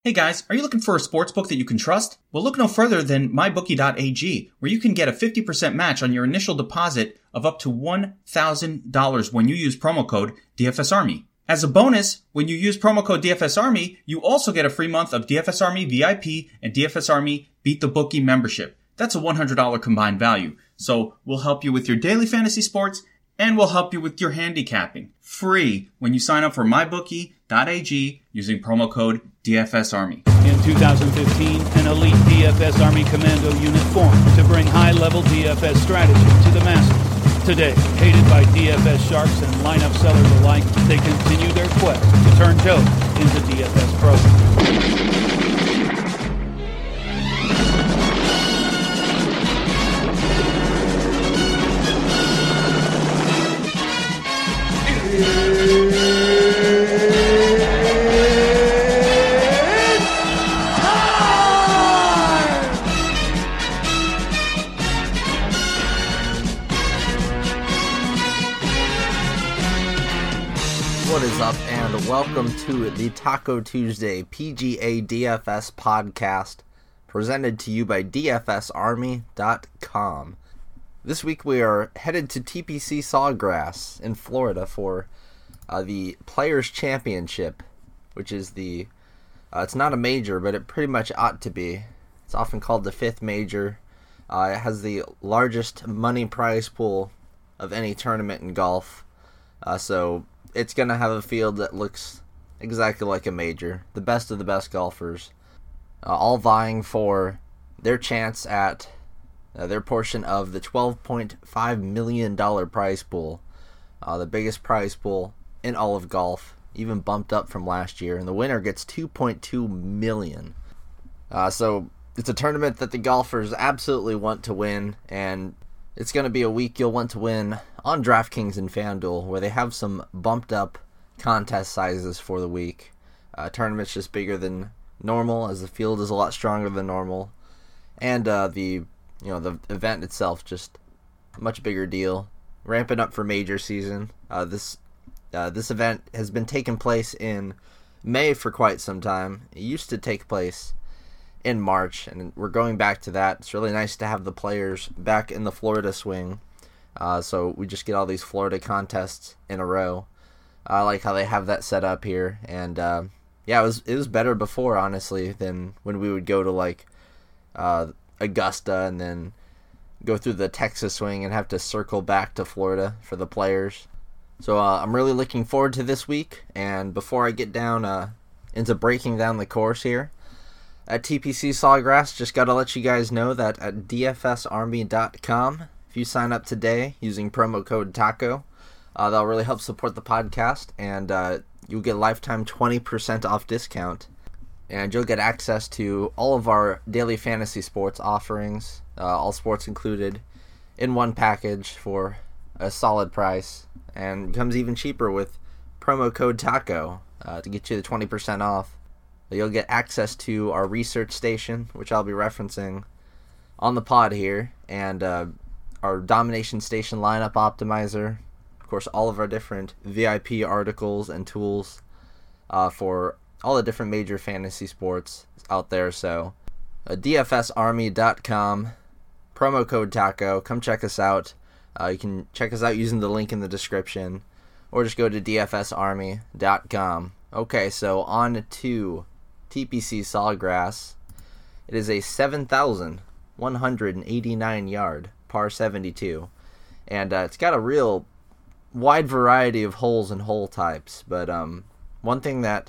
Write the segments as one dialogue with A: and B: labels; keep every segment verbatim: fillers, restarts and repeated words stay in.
A: Hey guys, are you looking for a sports book that you can trust? Well, look no further than my bookie dot a g, where you can get a fifty percent match on your initial deposit of up to one thousand dollars when you use promo code D F S Army. As a bonus, when you use promo code D F S Army, you also get a free month of D F S Army V I P and D F S Army Beat the Bookie membership. That's a one hundred dollars combined value. So we'll help you with your daily fantasy sports and we'll help you with your handicapping. Free when you sign up for my bookie dot a g using promo code D F S Army.
B: In two thousand fifteen, an elite D F S Army Commando unit formed to bring high-level D F S strategy to the masses. Today, hated by D F S sharks and lineup sellers alike, they continue their quest to turn dope into D F S pros.
C: What is up, and welcome to the Taco Tuesday P G A D F S podcast, presented to you by D F S Army dot com. This week we are headed to T P C Sawgrass in Florida for uh, the Players Championship, which is the, uh, it's not a major, but it pretty much ought to be. It's often called the fifth major. Uh, it has the largest money prize pool of any tournament in golf, uh, so it's going to have a field that looks exactly like a major. The best of the best golfers, uh, all vying for their chance at uh, their portion of the twelve point five million dollars prize pool. Uh, the biggest prize pool in all of golf, even bumped up from last year. And the winner gets two point two million dollars. Uh, so it's a tournament that the golfers absolutely want to win, and it's going to be a week you'll want to win on DraftKings and FanDuel, where they have some bumped up contest sizes for the week. Uh, tournament's just bigger than normal, as the field is a lot stronger than normal, and uh, the you know the event itself just a much bigger deal. Ramping up for major season. Uh, this uh, this event has been taking place in May for quite some time. It used to take place in March, and we're going back to that. It's really nice to have the players back in the Florida swing. Uh, so we just get all these Florida contests in a row. I like how they have that set up here, and uh, yeah, it was it was better before, honestly, than when we would go to like uh, Augusta and then go through the Texas swing and have to circle back to Florida for the players. So uh, I'm really looking forward to this week. And before I get down uh, into breaking down the course here at T P C Sawgrass, just gotta let you guys know that at D F S Army dot com, if you sign up today using promo code TACO, uh, that'll really help support the podcast, and uh, you'll get a lifetime twenty percent off discount, and you'll get access to all of our daily fantasy sports offerings, uh, all sports included, in one package for a solid price, and becomes even cheaper with promo code TACO uh, to get you the twenty percent off. You'll get access to our research station, which I'll be referencing on the pod here, and uh, our Domination Station lineup optimizer, of course, all of our different V I P articles and tools uh, for all the different major fantasy sports out there. So uh, D F S Army dot com, promo code TACO, come check us out. Uh, you can check us out using the link in the description, or just go to D F S Army dot com. Okay, so on to T P C Sawgrass. It is a seven thousand one hundred eighty-nine yard par seventy-two, and uh, it's got a real wide variety of holes and hole types, but um, one thing that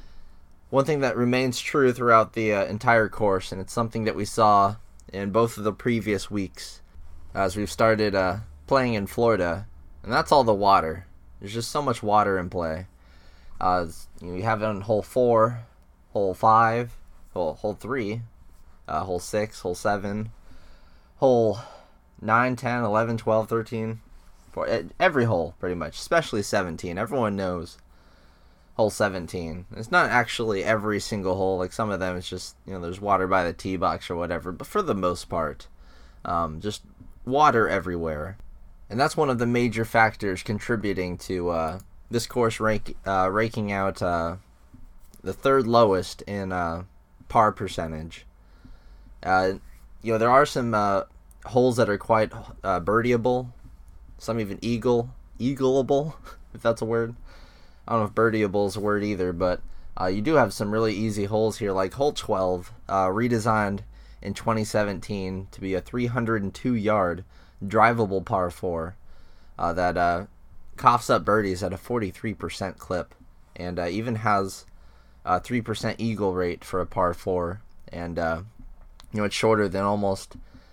C: one thing that remains true throughout the uh, entire course, and it's something that we saw in both of the previous weeks as we've started uh, playing in Florida, and that's all the water. There's just so much water in play. Uh, you know, you have it on hole four, hole five, hole, hole three, uh, hole six, hole seven, hole nine, ten, eleven, twelve, thirteen, for every hole pretty much, especially seventeen. Everyone knows hole seventeen. It's not actually every single hole. Like some of them, it's just, you know, there's water by the tee box or whatever. But for the most part, um, just water everywhere. And that's one of the major factors contributing to uh, this course rank, uh, raking out uh, the third lowest in uh, par percentage. Uh, you know, there are some uh, holes that are quite uh, birdieable, some even eagle, eagleable, if that's a word. I don't know if birdieable is a word either, but uh, you do have some really easy holes here, like hole twelve, uh, redesigned in twenty seventeen to be a three hundred two yard drivable par four uh, that uh, coughs up birdies at a forty-three percent clip, and uh, even has a three percent eagle rate for a par four, and uh, you know, it's shorter than almost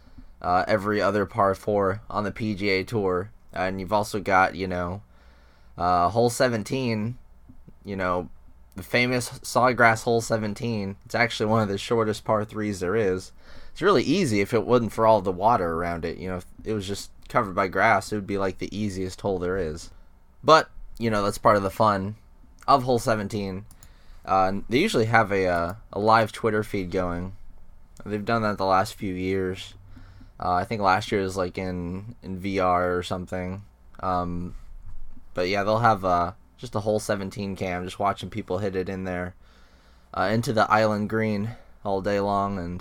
C: uh, every other par four on the P G A Tour. And you've also got, you know, uh, hole seventeen, you know, the famous Sawgrass hole seventeen. It's actually one of the shortest par threes there is. It's really easy if it wasn't for all the water around it. You know, if it was just covered by grass, it would be like the easiest hole there is. But, you know, that's part of the fun of hole seventeen. Uh, they usually have a, uh, a live Twitter feed going. They've done that the last few years. Uh, I think last year was like in, in V R or something. Um, but yeah, they'll have uh, just a hole seventeen cam, just watching people hit it in there uh, into the island green all day long, and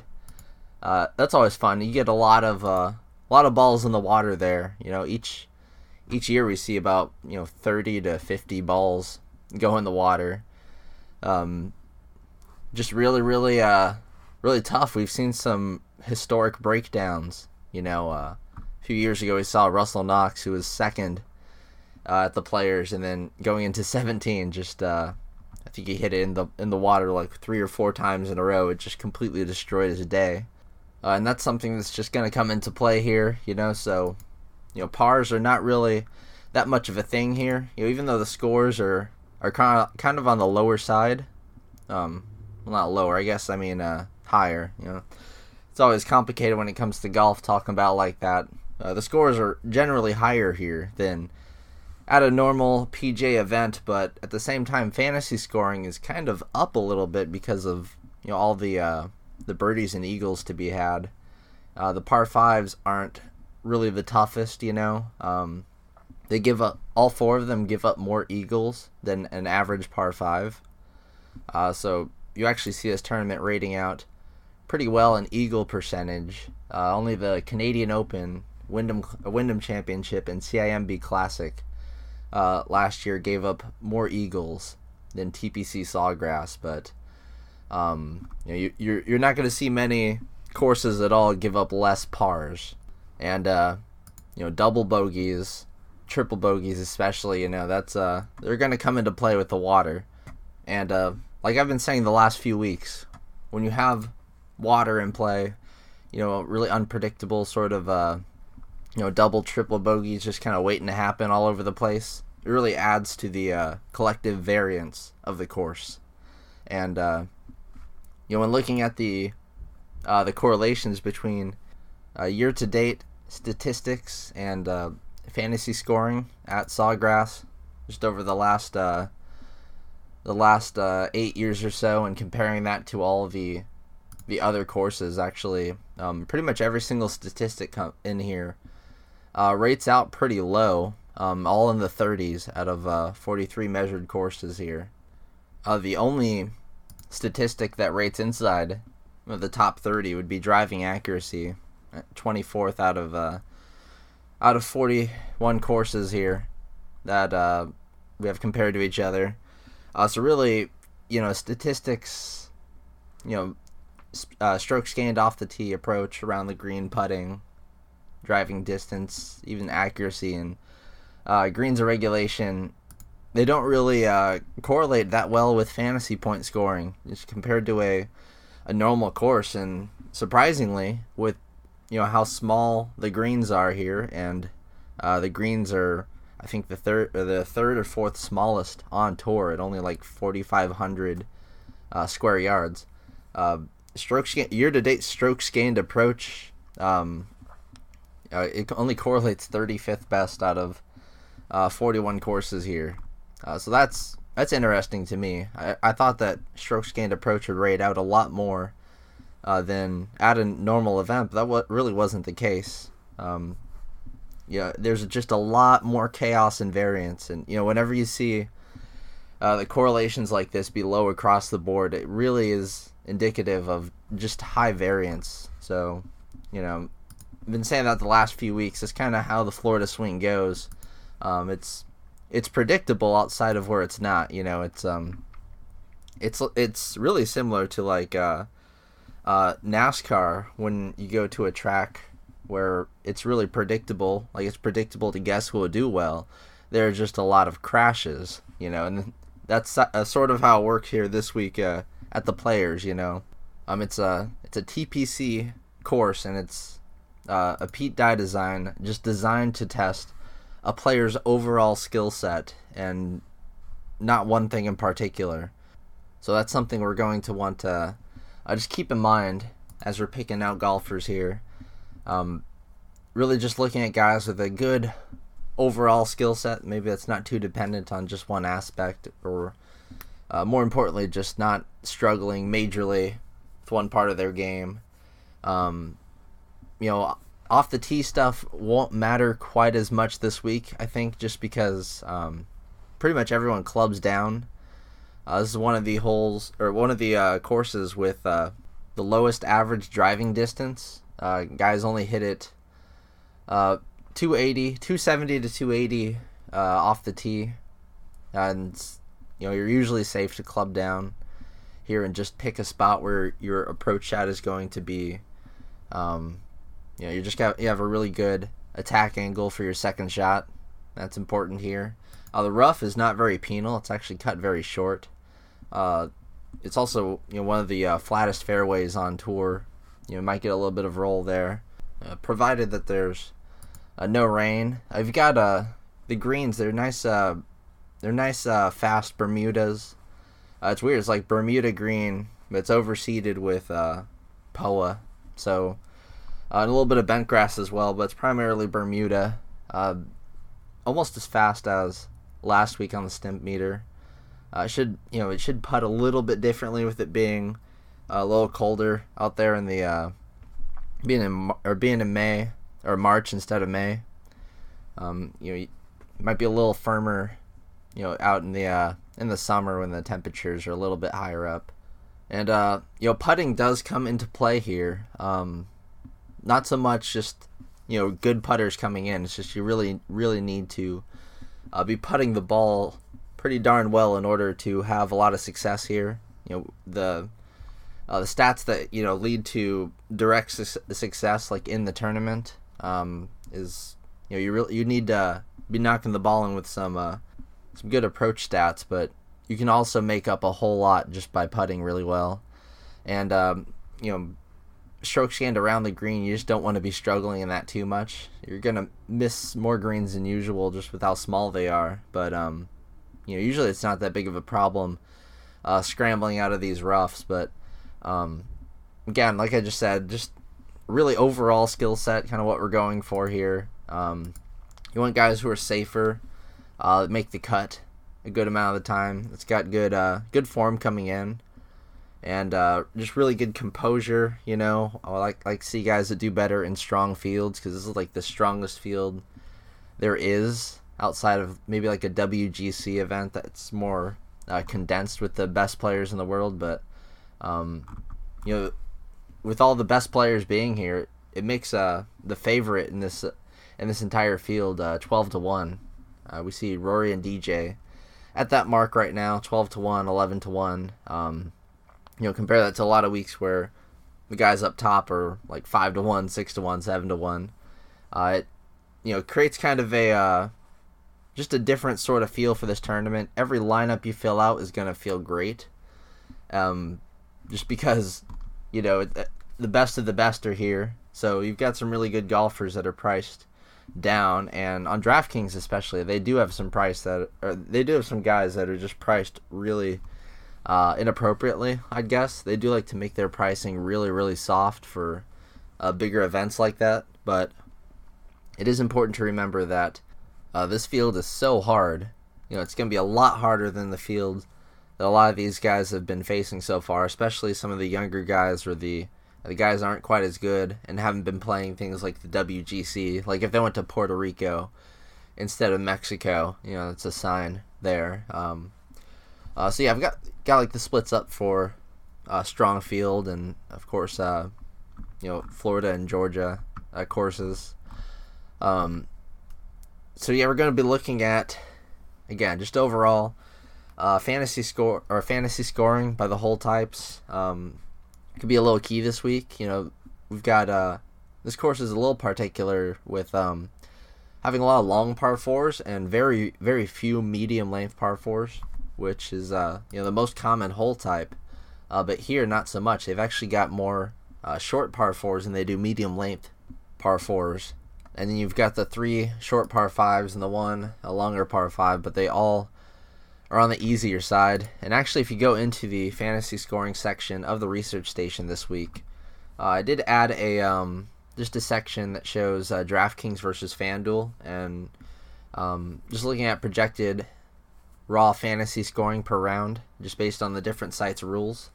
C: uh, that's always fun. You get a lot of uh, a lot of balls in the water there. You know, each each year we see about you know thirty to fifty balls go in the water. Um, just really, really, uh, really tough. We've seen some historic breakdowns. You know, uh, a few years ago we saw Russell Knox, who was second uh, at the Players, and then going into seventeen, just uh, I think he hit it in the in the water like three or four times in a row. It just completely destroyed his day, uh, and that's something that's just going to come into play here. You know, so you know pars are not really that much of a thing here. You know, even though the scores are are kind of kind of on the lower side, um, well, not lower, I guess. I mean, uh, higher. You know, it's always complicated when it comes to golf talking about like that. Uh, the scores are generally higher here than at a normal P G A event, but at the same time, fantasy scoring is kind of up a little bit because of you know all the uh, the birdies and eagles to be had. Uh, the par fives aren't really the toughest, you know. Um, They give up, all four of them give up more eagles than an average par five. Uh, so you actually see this tournament rating out pretty well in eagle percentage. Uh, only the Canadian Open, Wyndham, Wyndham Championship, and C I M B Classic uh, last year gave up more eagles than T P C Sawgrass. But um, you know, you, you're you're not going to see many courses at all give up less pars, and uh, you know double bogeys. Triple bogeys especially, you know, that's uh they're going to come into play with the water. And uh like I've been saying the last few weeks, when you have water in play, you know, really unpredictable sort of uh you know, double, triple bogeys just kind of waiting to happen all over the place, it really adds to the uh collective variance of the course. And uh you know, when looking at the uh the correlations between uh year to date statistics and uh fantasy scoring at Sawgrass just over the last uh, the last uh, eight years or so, and comparing that to all the the other courses, actually, um, pretty much every single statistic in here uh, rates out pretty low, um, all in the thirties out of uh, forty-three measured courses here. Uh, the only statistic that rates inside of the top thirty would be driving accuracy, twenty-fourth out of uh, out of forty-one courses here that uh, we have compared to each other. Uh, so really, you know, statistics, you know, uh, strokes gained off the tee, approach, around the green, putting, driving distance, even accuracy, and uh, greens of regulation, they don't really uh, correlate that well with fantasy point scoring, just compared to a, a normal course. And surprisingly, with you know how small the greens are here, and uh, the greens are, I think, the third, or the third or fourth smallest on tour at only like forty-five hundred uh, square yards. Uh, strokes year-to-date strokes gained approach, um, uh, it only correlates thirty-fifth best out of uh, forty-one courses here. Uh, so that's that's interesting to me. I, I thought that strokes gained approach would rate out a lot more Uh, than at a normal event, but that w- really wasn't the case. Um, yeah, there's just a lot more chaos and variance, and you know, whenever you see uh, the correlations like this be low across the board, it really is indicative of just high variance. So, you know, I've been saying that the last few weeks. It's kind of how the Florida swing goes. Um, it's it's predictable outside of where it's not. You know, it's um, it's it's really similar to like uh, uh, NASCAR when you go to a track where it's really predictable. Like it's predictable to guess who will do well. There are just a lot of crashes. You know, and that's uh, sort of how it works here this week uh, at the Players. You know, um, it's a it's a T P C course, and it's uh, a Pete Dye design, just designed to test a player's overall skill set and not one thing in particular. So that's something we're going to want to uh, just keep in mind as we're picking out golfers here. Um, really just looking at guys with a good overall skill set. Maybe that's not too dependent on just one aspect, or uh, more importantly, just not struggling majorly with one part of their game. Um, you know, off the tee stuff won't matter quite as much this week, I think, just because um, pretty much everyone clubs down. Uh, this is one of the holes, or one of the uh, courses with uh, the lowest average driving distance. Uh, guys only hit it uh, two eighty, two seventy to two eighty uh, off the tee, and you know you're usually safe to club down here and just pick a spot where your approach shot is going to be. Um, you know, you just got you have a really good attack angle for your second shot. That's important here. Uh, the rough is not very penal. It's actually cut very short. Uh, it's also you know one of the uh, flattest fairways on tour. You know, might get a little bit of roll there, uh, provided that there's uh, no rain. I've got uh, the greens. They're nice. Uh, they're nice, uh, fast Bermudas. Uh, it's weird. It's like Bermuda green, but it's overseeded with uh, P O A. So uh, and a little bit of bent grass as well, but it's primarily Bermuda. Uh, almost as fast as last week on the stimp meter. Uh, it should you know it should putt a little bit differently with it being a little colder out there in the uh, being in or being in May or March instead of May. Um, you know, it might be a little firmer, you know, out in the uh, in the summer when the temperatures are a little bit higher up. And uh, you know, putting does come into play here. Um, not so much just you know good putters coming in. It's just you really really need to uh, be putting the ball pretty darn well in order to have a lot of success here. You know the Uh, the stats that you know lead to direct su- success, like in the tournament, um, is you know you really you need to be knocking the ball in with some uh, some good approach stats, but you can also make up a whole lot just by putting really well, and um, you know strokes gained around the green. You just don't want to be struggling in that too much. You're gonna miss more greens than usual just with how small they are, but um, you know usually it's not that big of a problem uh, scrambling out of these roughs, but Um, again, like I just said, just really overall skill set, kind of what we're going for here. Um, you want guys who are safer, uh, make the cut a good amount of the time. It's got good, uh, good form coming in, and uh, just really good composure. You know, I like like to see guys that do better in strong fields, because this is like the strongest field there is outside of maybe like a W G C event that's more uh, condensed with the best players in the world, but. Um, you know, with all the best players being here, it makes uh, the favorite in this uh, in this entire field uh, twelve to one. Uh, we see Rory and D J at that mark right now, twelve to one, eleven to one. Um, you know, compare that to a lot of weeks where the guys up top are like five to one, six to one, seven to one. Uh, it you know creates kind of a uh, just a different sort of feel for this tournament. Every lineup you fill out is going to feel great. Um, just because, you know, the best of the best are here. So you've got some really good golfers that are priced down, and on DraftKings especially, they do have some price that, or they do have some guys that are just priced really uh, inappropriately, I guess. They do like to make their pricing really, really soft for uh, bigger events like that, but it is important to remember that uh, this field is so hard. You know, it's going to be a lot harder than the field that a lot of these guys have been facing so far, especially some of the younger guys or the the guys aren't quite as good and haven't been playing things like the W G C. Like if they went to Puerto Rico instead of Mexico, you know, it's a sign there. Um, Uh, so yeah, I've got got like the splits up for uh, strong field and of course uh, you know Florida and Georgia uh, courses. Um, so yeah, we're going to be looking at again just overall uh, fantasy score or fantasy scoring by the hole types. Um, could be a little key this week. You know, we've got uh, this course is a little particular with um, having a lot of long par fours and very very few medium length par fours, which is uh, you know the most common hole type. Uh, but here, not so much. They've actually got more uh, short par fours than they do medium length par fours. And then you've got the three short par fives and the one a longer par five, but they all are on the easier side. And actually, if you go into the fantasy scoring section of the research station this week, uh, I did add a um, just a section that shows uh, DraftKings versus FanDuel, and um, just looking at projected raw fantasy scoring per round, just based on the different sites' rules.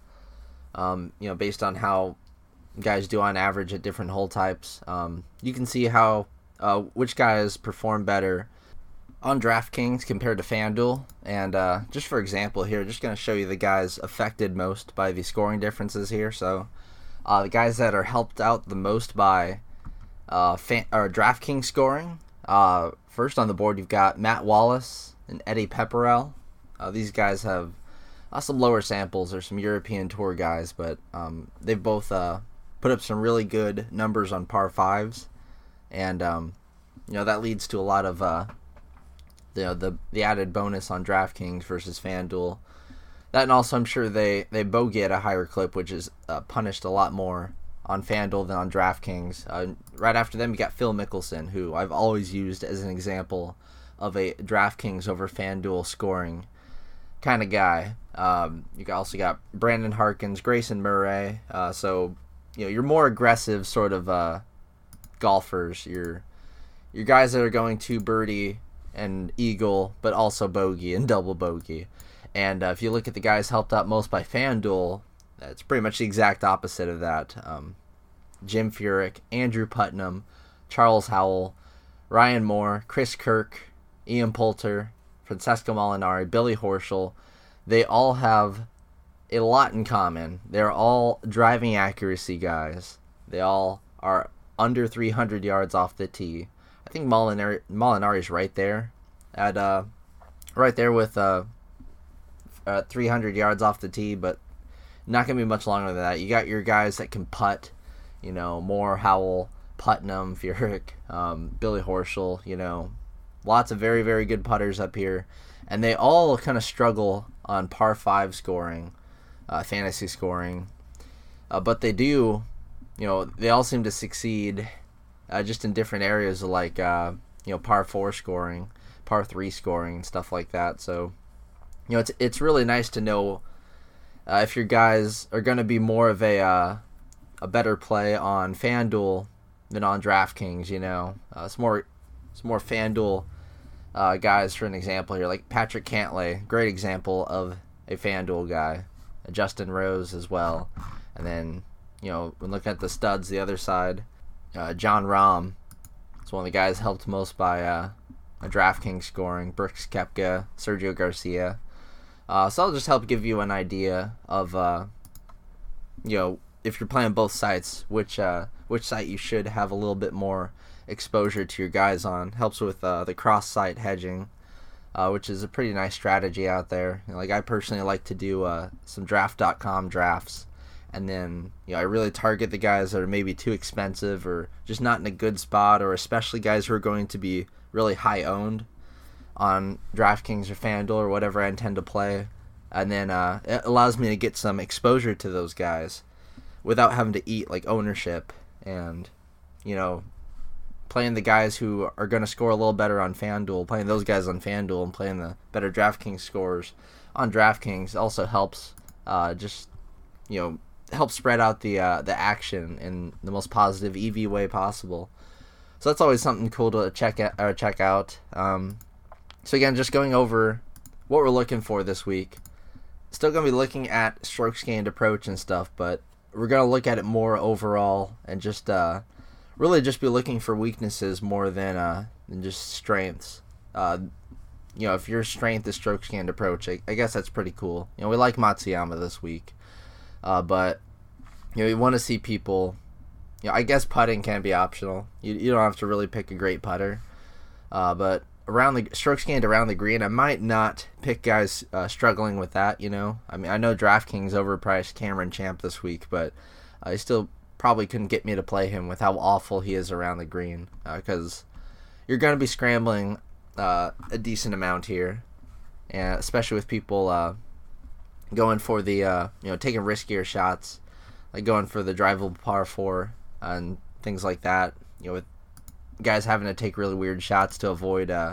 C: Um, you know, based on how guys do on average at different hole types. Um, you can see how uh, which guys perform better on DraftKings compared to FanDuel. And uh, just for example here, just going to show you the guys affected most by the scoring differences here. So uh, the guys that are helped out the most by uh, fan- or DraftKings scoring. Uh, first on the board, you've got Matt Wallace and Eddie Pepperell. Uh, these guys have uh, some lower samples or some European Tour guys, but um, they've both uh, put up some really good numbers on par fives, and um, you know that leads to a lot of uh, you know, the the added bonus on DraftKings versus FanDuel. That, and also I'm sure they they bogey at a higher clip, which is uh, punished a lot more on FanDuel than on DraftKings. Uh, right after them, you got Phil Mickelson, who I've always used as an example of a DraftKings over FanDuel scoring kind of guy. Um, you also got Brandon Harkins, Grayson Murray. Uh, so, you know, you're more aggressive sort of uh, golfers. You're, you're guys that are going to birdie and eagle, but also bogey and double bogey. And uh, if you look at the guys helped out most by FanDuel, it's pretty much the exact opposite of that. Um, Jim Furyk, Andrew Putnam, Charles Howell, Ryan Moore, Chris Kirk, Ian Poulter, Francesco Molinari, Billy Horschel. They all have a lot in common. They're all driving accuracy guys. They all are under three hundred yards off the tee. I think Molinari Molinari's right there at uh, right there with uh, uh, three hundred yards off the tee, but not gonna be much longer than that. You got your guys that can putt, you know, Moore, Howell, Putnam, Furyk, um, Billy Horschel. You know, lots of very very good putters up here, and they all kind of struggle on par five scoring, uh, fantasy scoring, uh, but they do, you know, they all seem to succeed. Uh, just in different areas, like uh, you know, par four scoring, par three scoring, and stuff like that. So, you know, it's it's really nice to know uh, if your guys are going to be more of a uh, a better play on FanDuel than on DraftKings. You know, uh, it's more it's more FanDuel uh, guys. For an example here, like Patrick Cantlay, great example of a FanDuel guy. Justin Rose as well, and then you know, when looking at the studs, the other side. Uh, John Rahm is one of the guys helped most by uh, a DraftKings scoring. Brooks Koepka, Sergio Garcia. Uh, so I'll just help give you an idea of, uh, you know, if you're playing both sites, which uh, which site you should have a little bit more exposure to your guys on. Helps with uh, the cross-site hedging, uh, which is a pretty nice strategy out there. You know, like I personally like to do uh, some draft dot com drafts. And then, you know, I really target the guys that are maybe too expensive or just not in a good spot, or especially guys who are going to be really high owned on DraftKings or FanDuel or whatever I intend to play. And then uh, it allows me to get some exposure to those guys without having to eat like ownership, and, you know, playing the guys who are going to score a little better on FanDuel, playing those guys on FanDuel and playing the better DraftKings scores on DraftKings also helps uh, just, you know, help spread out the uh, the action in the most positive E V way possible. So that's always something cool to check out. Or check out. Um, so again, just going over what we're looking for this week. Still going to be looking at strokes gained approach and stuff, but we're going to look at it more overall and just uh, really just be looking for weaknesses more than uh, than just strengths. Uh, you know, if your strength is stroke scanned approach, I, I guess that's pretty cool. You know, we like Matsuyama this week, uh, but you know, you want to see people. You know, I guess putting can be optional. You you don't have to really pick a great putter, uh, but around the stroke scanned around the green, I might not pick guys uh, struggling with that. You know, I mean, I know DraftKings overpriced Cameron Champ this week, but I still probably couldn't get me to play him with how awful he is around the green, because uh, you're going to be scrambling uh, a decent amount here, and especially with people uh, going for the uh, you know taking riskier shots, like going for the drivable par four and things like that. You know, with guys having to take really weird shots to avoid uh,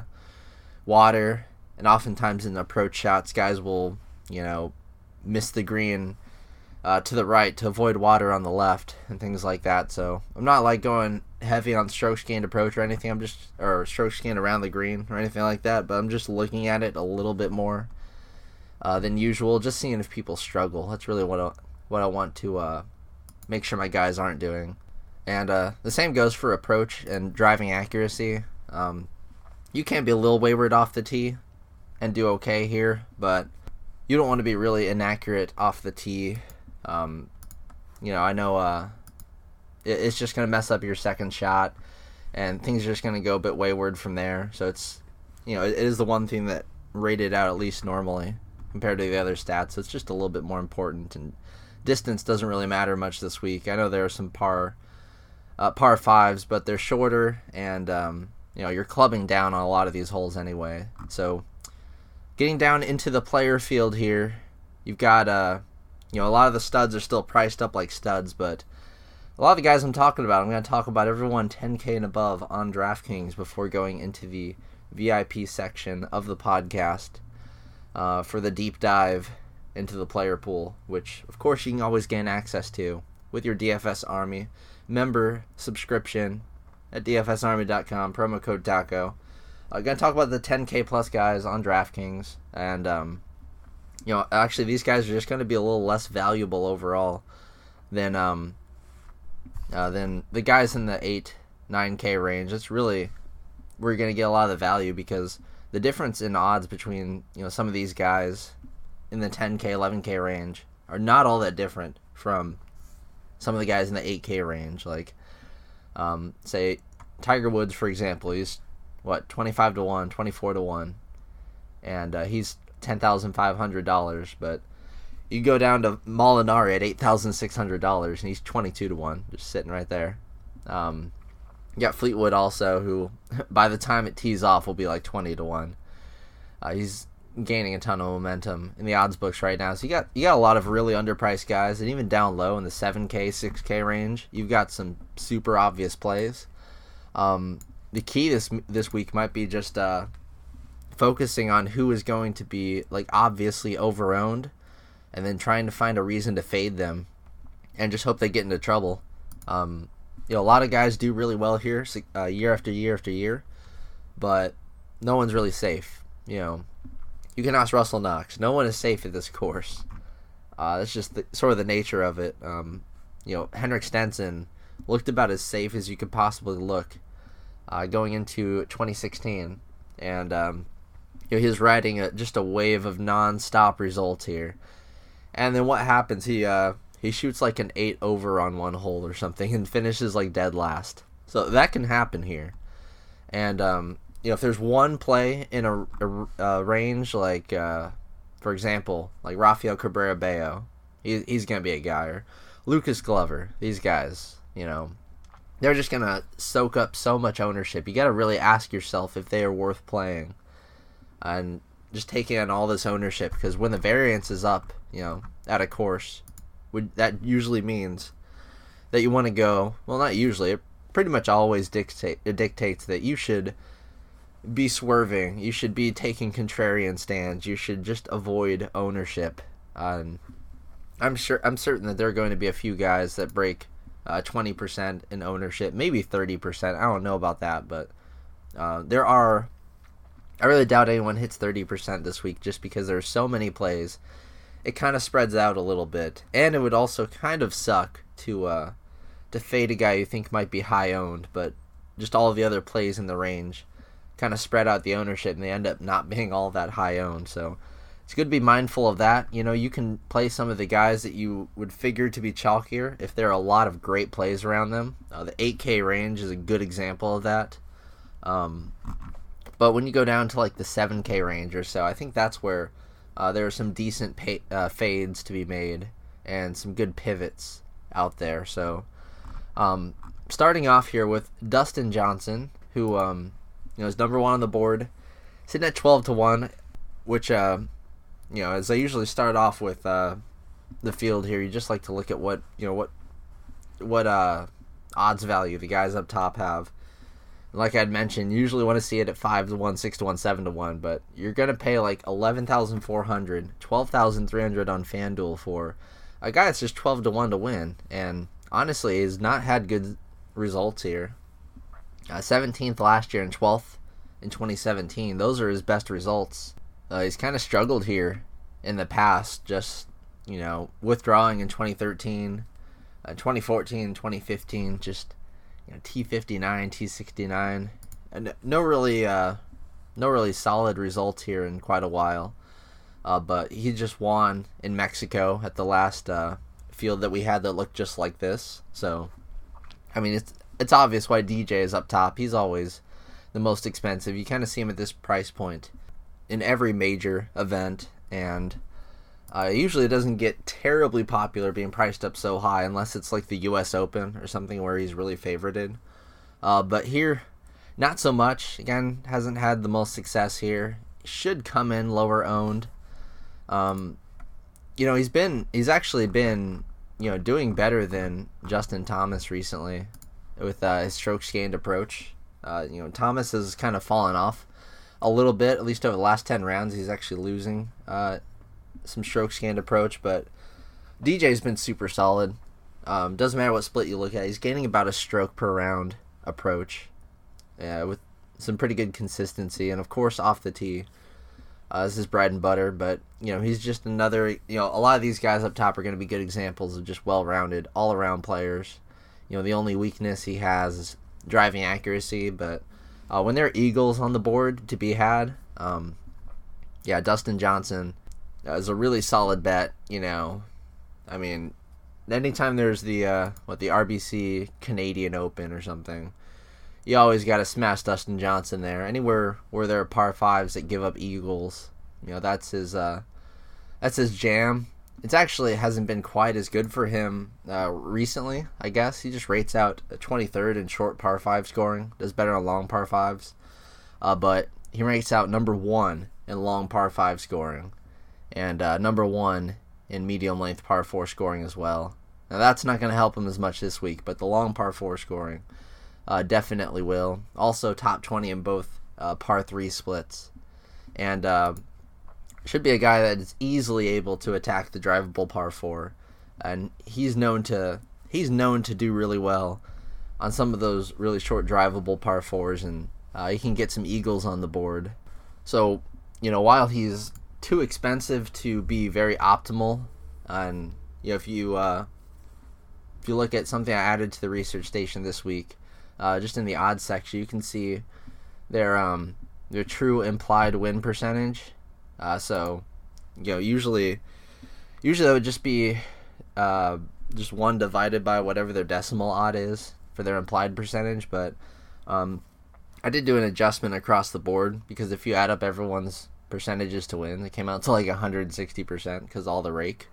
C: water, and oftentimes in the approach shots, guys will you know miss the green uh, to the right to avoid water on the left and things like that. So I'm not like going heavy on stroke scanned approach or anything. I'm just or stroke scanned around the green or anything like that. But I'm just looking at it a little bit more uh, than usual, just seeing if people struggle. That's really what I, what I want to uh, make sure my guys aren't doing. And uh, the same goes for approach and driving accuracy. Um, you can be a little wayward off the tee and do okay here, but you don't want to be really inaccurate off the tee. Um, you know, I know uh, it, it's just going to mess up your second shot, and things are just going to go a bit wayward from there. So it's, you know, it, it is the one thing that rated out at least normally compared to the other stats. So it's just a little bit more important, and distance doesn't really matter much this week. I know there are some par... Uh, par fives, but they're shorter, and um, you know you're clubbing down on a lot of these holes anyway. So getting down into the player field here, you've got uh, you know a lot of the studs are still priced up like studs, but a lot of the guys I'm talking about, I'm going to talk about everyone ten K and above on DraftKings before going into the V I P section of the podcast uh, for the deep dive into the player pool, which of course you can always gain access to with your D F S Army member subscription at D F S Army dot com, promo code TACO. I'm going to talk about the ten K plus guys on DraftKings, and um, you know, actually these guys are just going to be a little less valuable overall than um, uh, than the guys in the eight, nine K range. It's really where you're going to get a lot of the value, because the difference in odds between you know some of these guys in the ten K, eleven K range are not all that different from some of the guys in the eight K range. Like, um, say, Tiger Woods, for example, he's, what, twenty-five to one, twenty-four to one, and uh, he's ten thousand five hundred dollars, but you go down to Molinari at eight thousand six hundred dollars, and he's twenty-two to one, just sitting right there. Um, you got Fleetwood also, who, by the time it tees off, will be like twenty to one. Uh, he's gaining a ton of momentum in the odds books right now. So you got you got a lot of really underpriced guys, and even down low in the seven K, six K range, you've got some super obvious plays. Um, the key this this week might be just uh, focusing on who is going to be like obviously overowned, and then trying to find a reason to fade them, and just hope they get into trouble. Um, you know, a lot of guys do really well here, uh, year after year after year, but no one's really safe. You know. You can ask Russell Knox. No one is safe at this course. Uh, that's just the, sort of the nature of it. Um, you know, Henrik Stenson looked about as safe as you could possibly look uh, going into twenty sixteen, and um, you know he was riding a, just a wave of non-stop results here. And then what happens? He uh, he shoots like an eight over on one hole or something and finishes like dead last. So that can happen here, and um, you know, if there's one play in a, a, a range, like, uh, for example, like Rafael Cabrera-Bello, he, he's going to be a guy, or Lucas Glover, these guys, you know, they're just going to soak up so much ownership. You got to really ask yourself if they are worth playing and just taking on all this ownership, because when the variance is up, you know, at a course, would, that usually means that you want to go, well, not usually, it pretty much always dictate, it dictates that you should be swerving. You should be taking contrarian stands. You should just avoid ownership. Um, I'm sure. I'm certain that there are going to be a few guys that break uh, twenty percent in ownership, maybe thirty percent. I don't know about that, but uh, there are. I really doubt anyone hits thirty percent this week, just because there are so many plays. It kind of spreads out a little bit, and it would also kind of suck to uh, to fade a guy you think might be high owned, but just all of the other plays in the range kind of spread out the ownership, and they end up not being all that high owned. So it's good to be mindful of that. You know, you can play some of the guys that you would figure to be chalkier if there are a lot of great plays around them. Uh, the eight K range is a good example of that. Um, but when you go down to like the seven K range or so, I think that's where uh, there are some decent pay, uh, fades to be made and some good pivots out there. So um, starting off here with Dustin Johnson, who um, you know is number one on the board, sitting at twelve to one, which uh, you know, as I usually start off with uh, the field here, you just like to look at what you know what what uh, odds value the guys up top have. Like I'd mentioned, you usually want to see it at five to one, six to one, seven to one, but you're going to pay like eleven thousand four hundred, twelve thousand three hundred on FanDuel for a guy that's just twelve to one to win, and honestly has not had good results here. Uh, seventeenth last year and twelfth in twenty seventeen. Those are his best results. Uh, he's kind of struggled here in the past, just, you know, withdrawing in twenty thirteen, uh, twenty fourteen, twenty fifteen, just, you know, T fifty-nine, T sixty-nine, and no really, uh, no really solid results here in quite a while. Uh, but he just won in Mexico at the last uh, field that we had that looked just like this. So, I mean, it's it's obvious why D J is up top. He's always the most expensive. You kind of see him at this price point in every major event, and uh, usually it doesn't get terribly popular being priced up so high unless it's like the U S Open or something where he's really favorited. Uh, but here, not so much. Again, hasn't had the most success here. Should come in lower owned. Um, you know, he's been he's actually been you know doing better than Justin Thomas recently with uh, his strokes gained approach. Uh, you know, Thomas has kind of fallen off a little bit, at least over the last ten rounds. He's actually losing uh, some strokes gained approach, but D J's been super solid. Um, doesn't matter what split you look at, he's gaining about a stroke per round approach, yeah, with some pretty good consistency, and of course off the tee. Uh, this is bread and butter, but you know he's just another. You know, a lot of these guys up top are going to be good examples of just well-rounded, all-around players. You know, the only weakness he has is driving accuracy, but uh, when there are eagles on the board to be had, um, yeah, Dustin Johnson uh, is a really solid bet. You know, I mean, anytime there's the uh, what the R B C Canadian Open or something, you always got to smash Dustin Johnson there. Anywhere where there are par fives that give up eagles, you know, that's his uh, that's his jam. It actually hasn't been quite as good for him uh, recently, I guess. He just rates out a twenty-third in short par five scoring, does better on long par fives. Uh, but he ranks out number one in long par five scoring, and uh, number one in medium length par four scoring as well. Now that's not going to help him as much this week, but the long par four scoring Uh, definitely will. Also top twenty in both uh, par three splits. And uh, should be a guy that is easily able to attack the drivable par four. And he's known to he's known to do really well on some of those really short drivable par fours, and uh, he can get some eagles on the board. So, you know, while he's too expensive to be very optimal, and you know, if you uh, if you look at something I added to the research station this week, Uh, just in the odds section, you can see their um their true implied win percentage. Uh, so, you know, usually, usually it would just be uh just one divided by whatever their decimal odd is for their implied percentage. But um, I did do an adjustment across the board, because if you add up everyone's percentages to win, it came out to like one hundred sixty percent because all the rake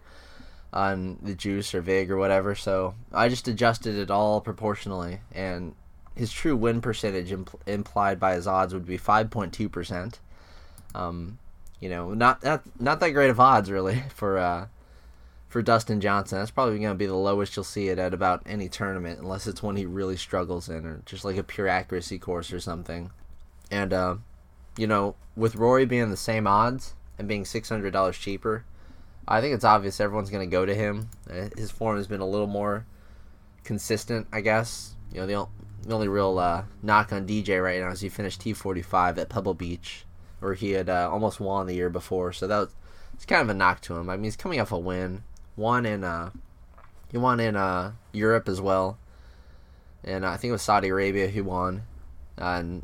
C: on the juice or vig or whatever. So I just adjusted it all proportionally, and his true win percentage impl- implied by his odds would be five point two percent. Um, you know, not, not not that great of odds really for uh, for Dustin Johnson. That's probably going to be the lowest you'll see it at about any tournament, unless it's one he really struggles in, or just like a pure accuracy course or something. And uh, you know, with Rory being the same odds and being six hundred dollars cheaper, I think it's obvious everyone's going to go to him. His form has been a little more consistent, I guess. You know, the The only real uh, knock on D J right now is he finished T forty-five at Pebble Beach, where he had uh, almost won the year before. So that was, it's kind of a knock to him. I mean, he's coming off a win, won in uh, he won in uh, Europe as well, and uh, I think it was Saudi Arabia he won, uh, and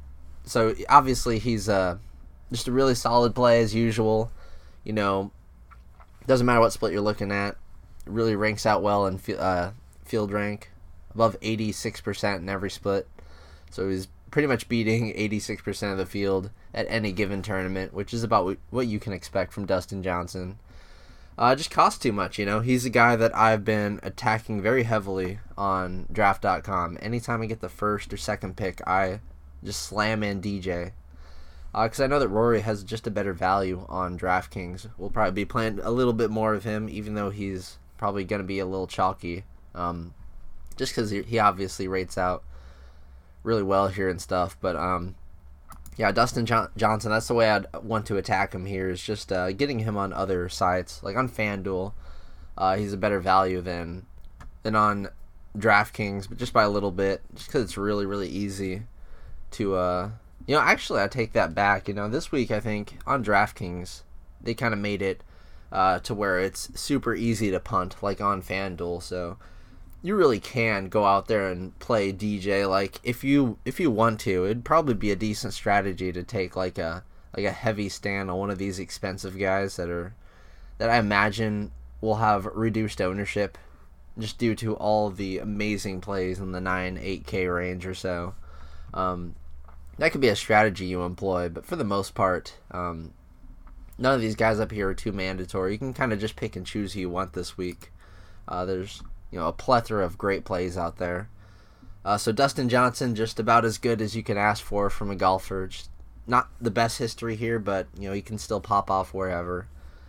C: so obviously he's uh, just a really solid play as usual. You know, doesn't matter what split you're looking at. Really ranks out well in uh, field rank, above eighty-six percent in every split. So he's pretty much beating eighty-six percent of the field at any given tournament, which is about what you can expect from Dustin Johnson. Uh, just costs too much, you know. He's a guy that I've been attacking very heavily on draft dot com. Anytime I get the first or second pick, I just slam in D J. Because uh, I know that Rory has just a better value on DraftKings. We'll probably be playing a little bit more of him, even though he's probably going to be a little chalky. Um, just because he, he obviously rates out really well here and stuff. But, um, yeah, Dustin jo- Johnson, that's the way I'd want to attack him here, is just uh, getting him on other sites. Like on FanDuel, uh, he's a better value than, than on DraftKings, but just by a little bit, just because it's really, really easy to... Uh, You know, actually, I take that back. You know, this week, I think, on DraftKings, they kind of made it uh, to where it's super easy to punt, like on FanDuel. So you really can go out there and play D J. Like, if you if you want to, it'd probably be a decent strategy to take, like, a like a heavy stand on one of these expensive guys that are that I imagine will have reduced ownership just due to all the amazing plays in the nine, eight K range or so. Um... That could be a strategy you employ, but for the most part, um, none of these guys up here are too mandatory. You can kind of just pick and choose who you want this week. Uh, there's you know a plethora of great plays out there. Uh, so Dustin Johnson, just about as good as you can ask for from a golfer. Just not the best history here, but you know he can still pop off wherever.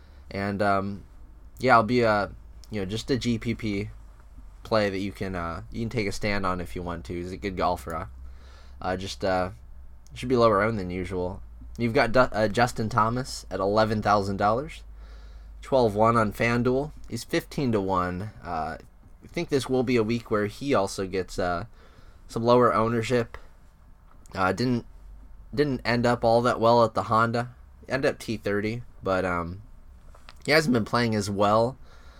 C: And um, yeah, I'll be a you know just a G P P play that you can uh, you can take a stand on if you want to. He's a good golfer. Uh, just uh. Should be lower owned than usual. You've got uh, Justin Thomas at eleven thousand dollars. twelve one on FanDuel. He's fifteen to one. Uh, I think this will be a week where he also gets uh, some lower ownership. Uh, didn't didn't end up all that well at the Honda. Ended up T thirty. But um, he hasn't been playing as well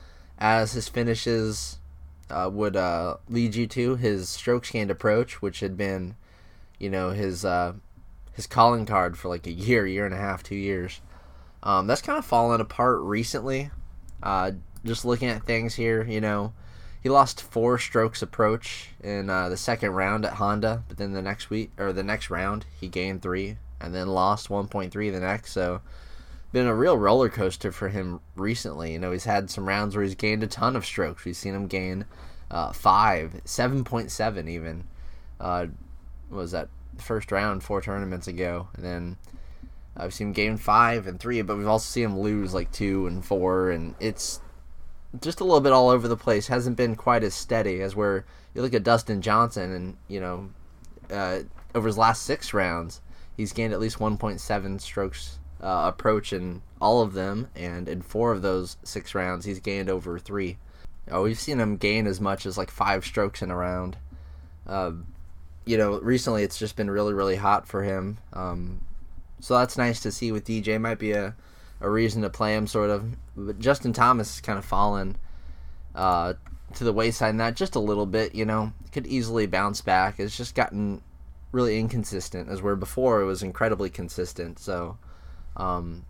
C: as his finishes uh, would uh, lead you to. His strokes gained approach, which had been... You know, his uh, his calling card for like a year, year and a half, two years. Um, that's kind of fallen apart recently. Uh, just looking at things here, you know, he lost four strokes approach in uh, the second round at Honda, but then the next week or the next round he gained three and then lost one point three the next. So, been a real roller coaster for him recently. You know, he's had some rounds where he's gained a ton of strokes. We've seen him gain uh, five, seven point seven even. Uh, What was that first round four tournaments ago, and then I've seen him gain five and three, but we've also seen him lose like two and four, and it's just a little bit all over the place. Hasn't been quite as steady as where you look at Dustin Johnson, and you know, uh, over his last six rounds, he's gained at least one point seven strokes uh, approach in all of them, and in four of those six rounds, he's gained over three. Oh, we've seen him gain as much as like five strokes in a round. Uh, You know, recently it's just been really, really hot for him. Um, so that's nice to see with D J. Might be a, a reason to play him, sort of. But Justin Thomas has kind of fallen uh, to the wayside in that just a little bit, you know. Could easily bounce back. It's just gotten really inconsistent, as where before it was incredibly consistent. So um,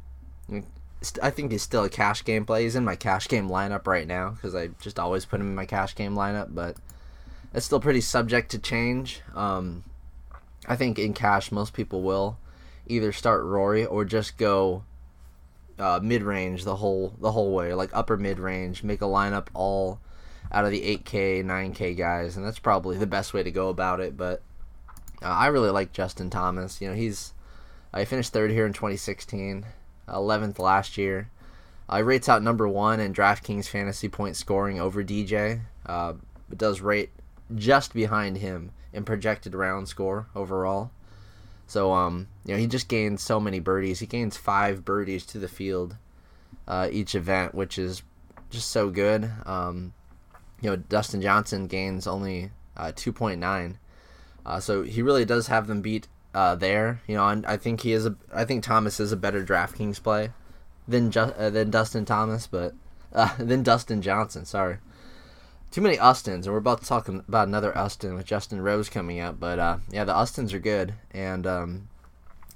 C: I think he's still a cash game play. He's in my cash game lineup right now because I just always put him in my cash game lineup, but it's still pretty subject to change. Um, I think in cash, most people will either start Rory or just go uh, mid-range the whole the whole way, like upper mid-range, make a lineup all out of the eight K, nine K guys, and that's probably the best way to go about it. But uh, I really like Justin Thomas. You know, he's I uh, finished third here in twenty sixteen, eleventh last year. Uh, he rates out number one in DraftKings fantasy point scoring over D J. Uh, it does rate just behind him in projected round score overall. So, um, you know, he just gains so many birdies. He gains five birdies to the field uh, each event, which is just so good. Um, you know, Dustin Johnson gains only uh, two point nine. Uh, so he really does have them beat uh, there. You know, and I think he is a. I think Thomas is a better DraftKings play than ju- uh, than Dustin Thomas, but uh, than Dustin Johnson. Sorry. Too many Austins, and we're about to talk about another Austin with Justin Rose coming up. But, uh, yeah, the Austins are good. And, um,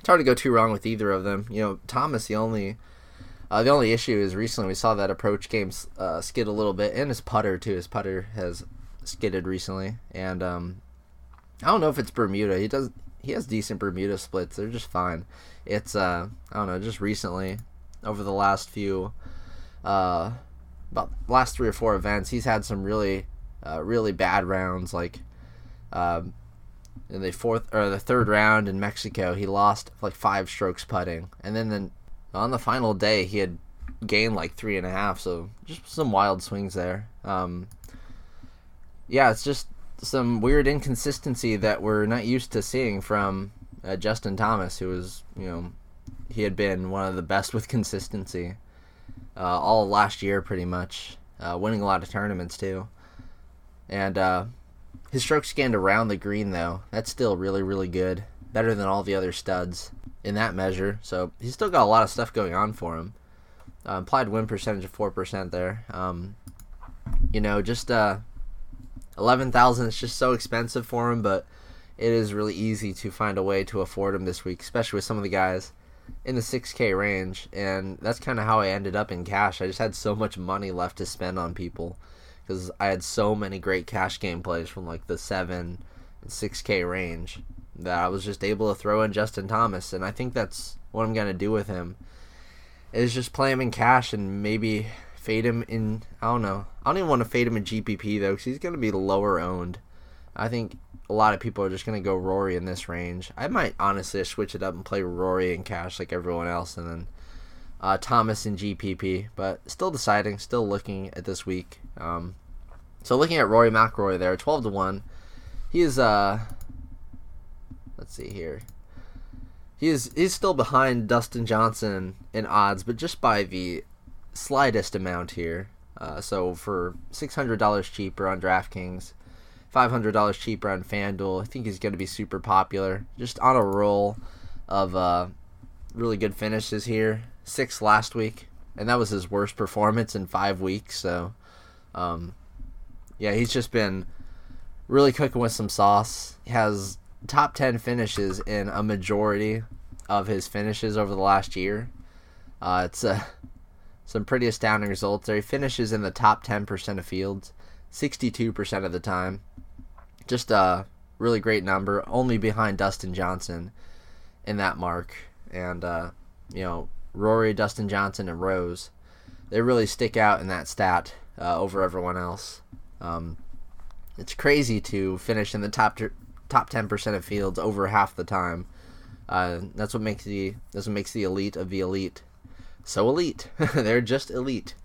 C: it's hard to go too wrong with either of them. You know, Thomas, the only uh, the only issue is recently we saw that approach game uh, skid a little bit, and his putter too. His putter has skidded recently, and um, I don't know if it's Bermuda. He does he has decent Bermuda splits. They're just fine. It's uh, I don't know, just recently over the last few uh, about last three or four events, he's had some really uh, really bad rounds. Like um, in the fourth or the third round in Mexico, he lost like five strokes putting, and then then on the final day he had gained like three and a half. So just some wild swings there. Um, yeah, it's just some weird inconsistency that we're not used to seeing from uh, Justin Thomas, who was, you know, he had been one of the best with consistency uh, all last year pretty much, uh, winning a lot of tournaments too. And uh, his strokes gained around the green, though, that's still really, really good. Better than all the other studs in that measure. So he's still got a lot of stuff going on for him. Uh, implied win percentage of four percent there. Um, you know, just uh, eleven thousand is just so expensive for him, but it is really easy to find a way to afford him this week, especially with some of the guys in the six K range. And that's kind of how I ended up in cash. I just had so much money left to spend on people because I had so many great cash game plays from like the seven and six K range that I was just able to throw in Justin Thomas. And I think that's what I'm going to do with him, is just play him in cash and maybe fade him in, I don't know. I don't even want to fade him in G P P, though, because he's going to be lower owned. I think a lot of people are just going to go Rory in this range. I might honestly switch it up and play Rory in cash like everyone else, and then uh, Thomas in G P P. But still deciding, still looking at this week. Um, so looking at Rory McIlroy there, twelve to one. He is, uh, let's see here. He is he's still behind Dustin Johnson in odds, but just by the slightest amount here. Uh, so for six hundred dollars cheaper on DraftKings, five hundred dollars cheaper on FanDuel, I think he's going to be super popular. Just on a roll of uh, really good finishes here. Six last week, and that was his worst performance in five weeks. So, um, yeah, he's just been really cooking with some sauce. He has top ten finishes in a majority of his finishes over the last year. Uh, it's uh, some pretty astounding results there. He finishes in the top ten percent of fields, sixty-two percent of the time. Just a really great number, only behind Dustin Johnson in that mark. And, uh, you know, Rory, Dustin Johnson, and Rose, they really stick out in that stat uh, over everyone else. Um, it's crazy to finish in the top ter- top ten percent of fields over half the time. Uh, that's what makes the that's what makes the elite of the elite so elite. They're just elite.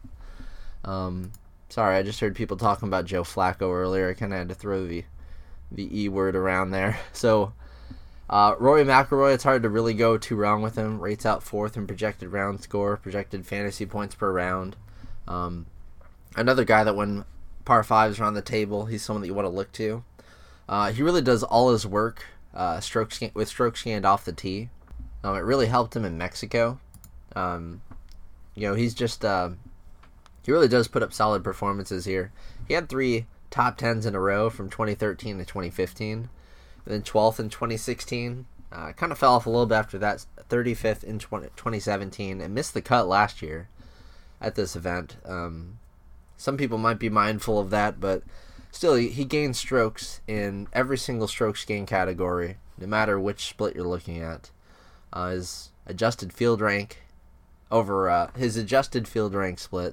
C: Um, sorry, I just heard people talking about Joe Flacco earlier. I kind of had to throw the the E word around there. So uh, Rory McIlroy, it's hard to really go too wrong with him. Rates out fourth in projected round score, projected fantasy points per round. Um, another guy that when par fives are on the table, he's someone that you want to look to. Uh, he really does all his work uh, stroke scan- with strokes scanned off the tee. Um, it really helped him in Mexico. Um, you know, he's just uh, he really does put up solid performances here. He had three top tens in a row from twenty thirteen to twenty fifteen, and then twelfth in twenty sixteen. Uh, kind of fell off a little bit after that. thirty-fifth in twenty seventeen, and missed the cut last year at this event. Um, some people might be mindful of that, but still, he gained strokes in every single strokes gain category, no matter which split you're looking at. Uh, his adjusted field rank over uh, his adjusted field rank split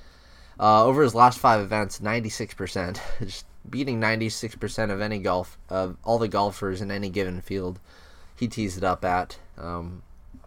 C: uh, over his last five events, ninety-six percent, just beating ninety-six percent of any golf of all the golfers in any given field he tees it up at. Um,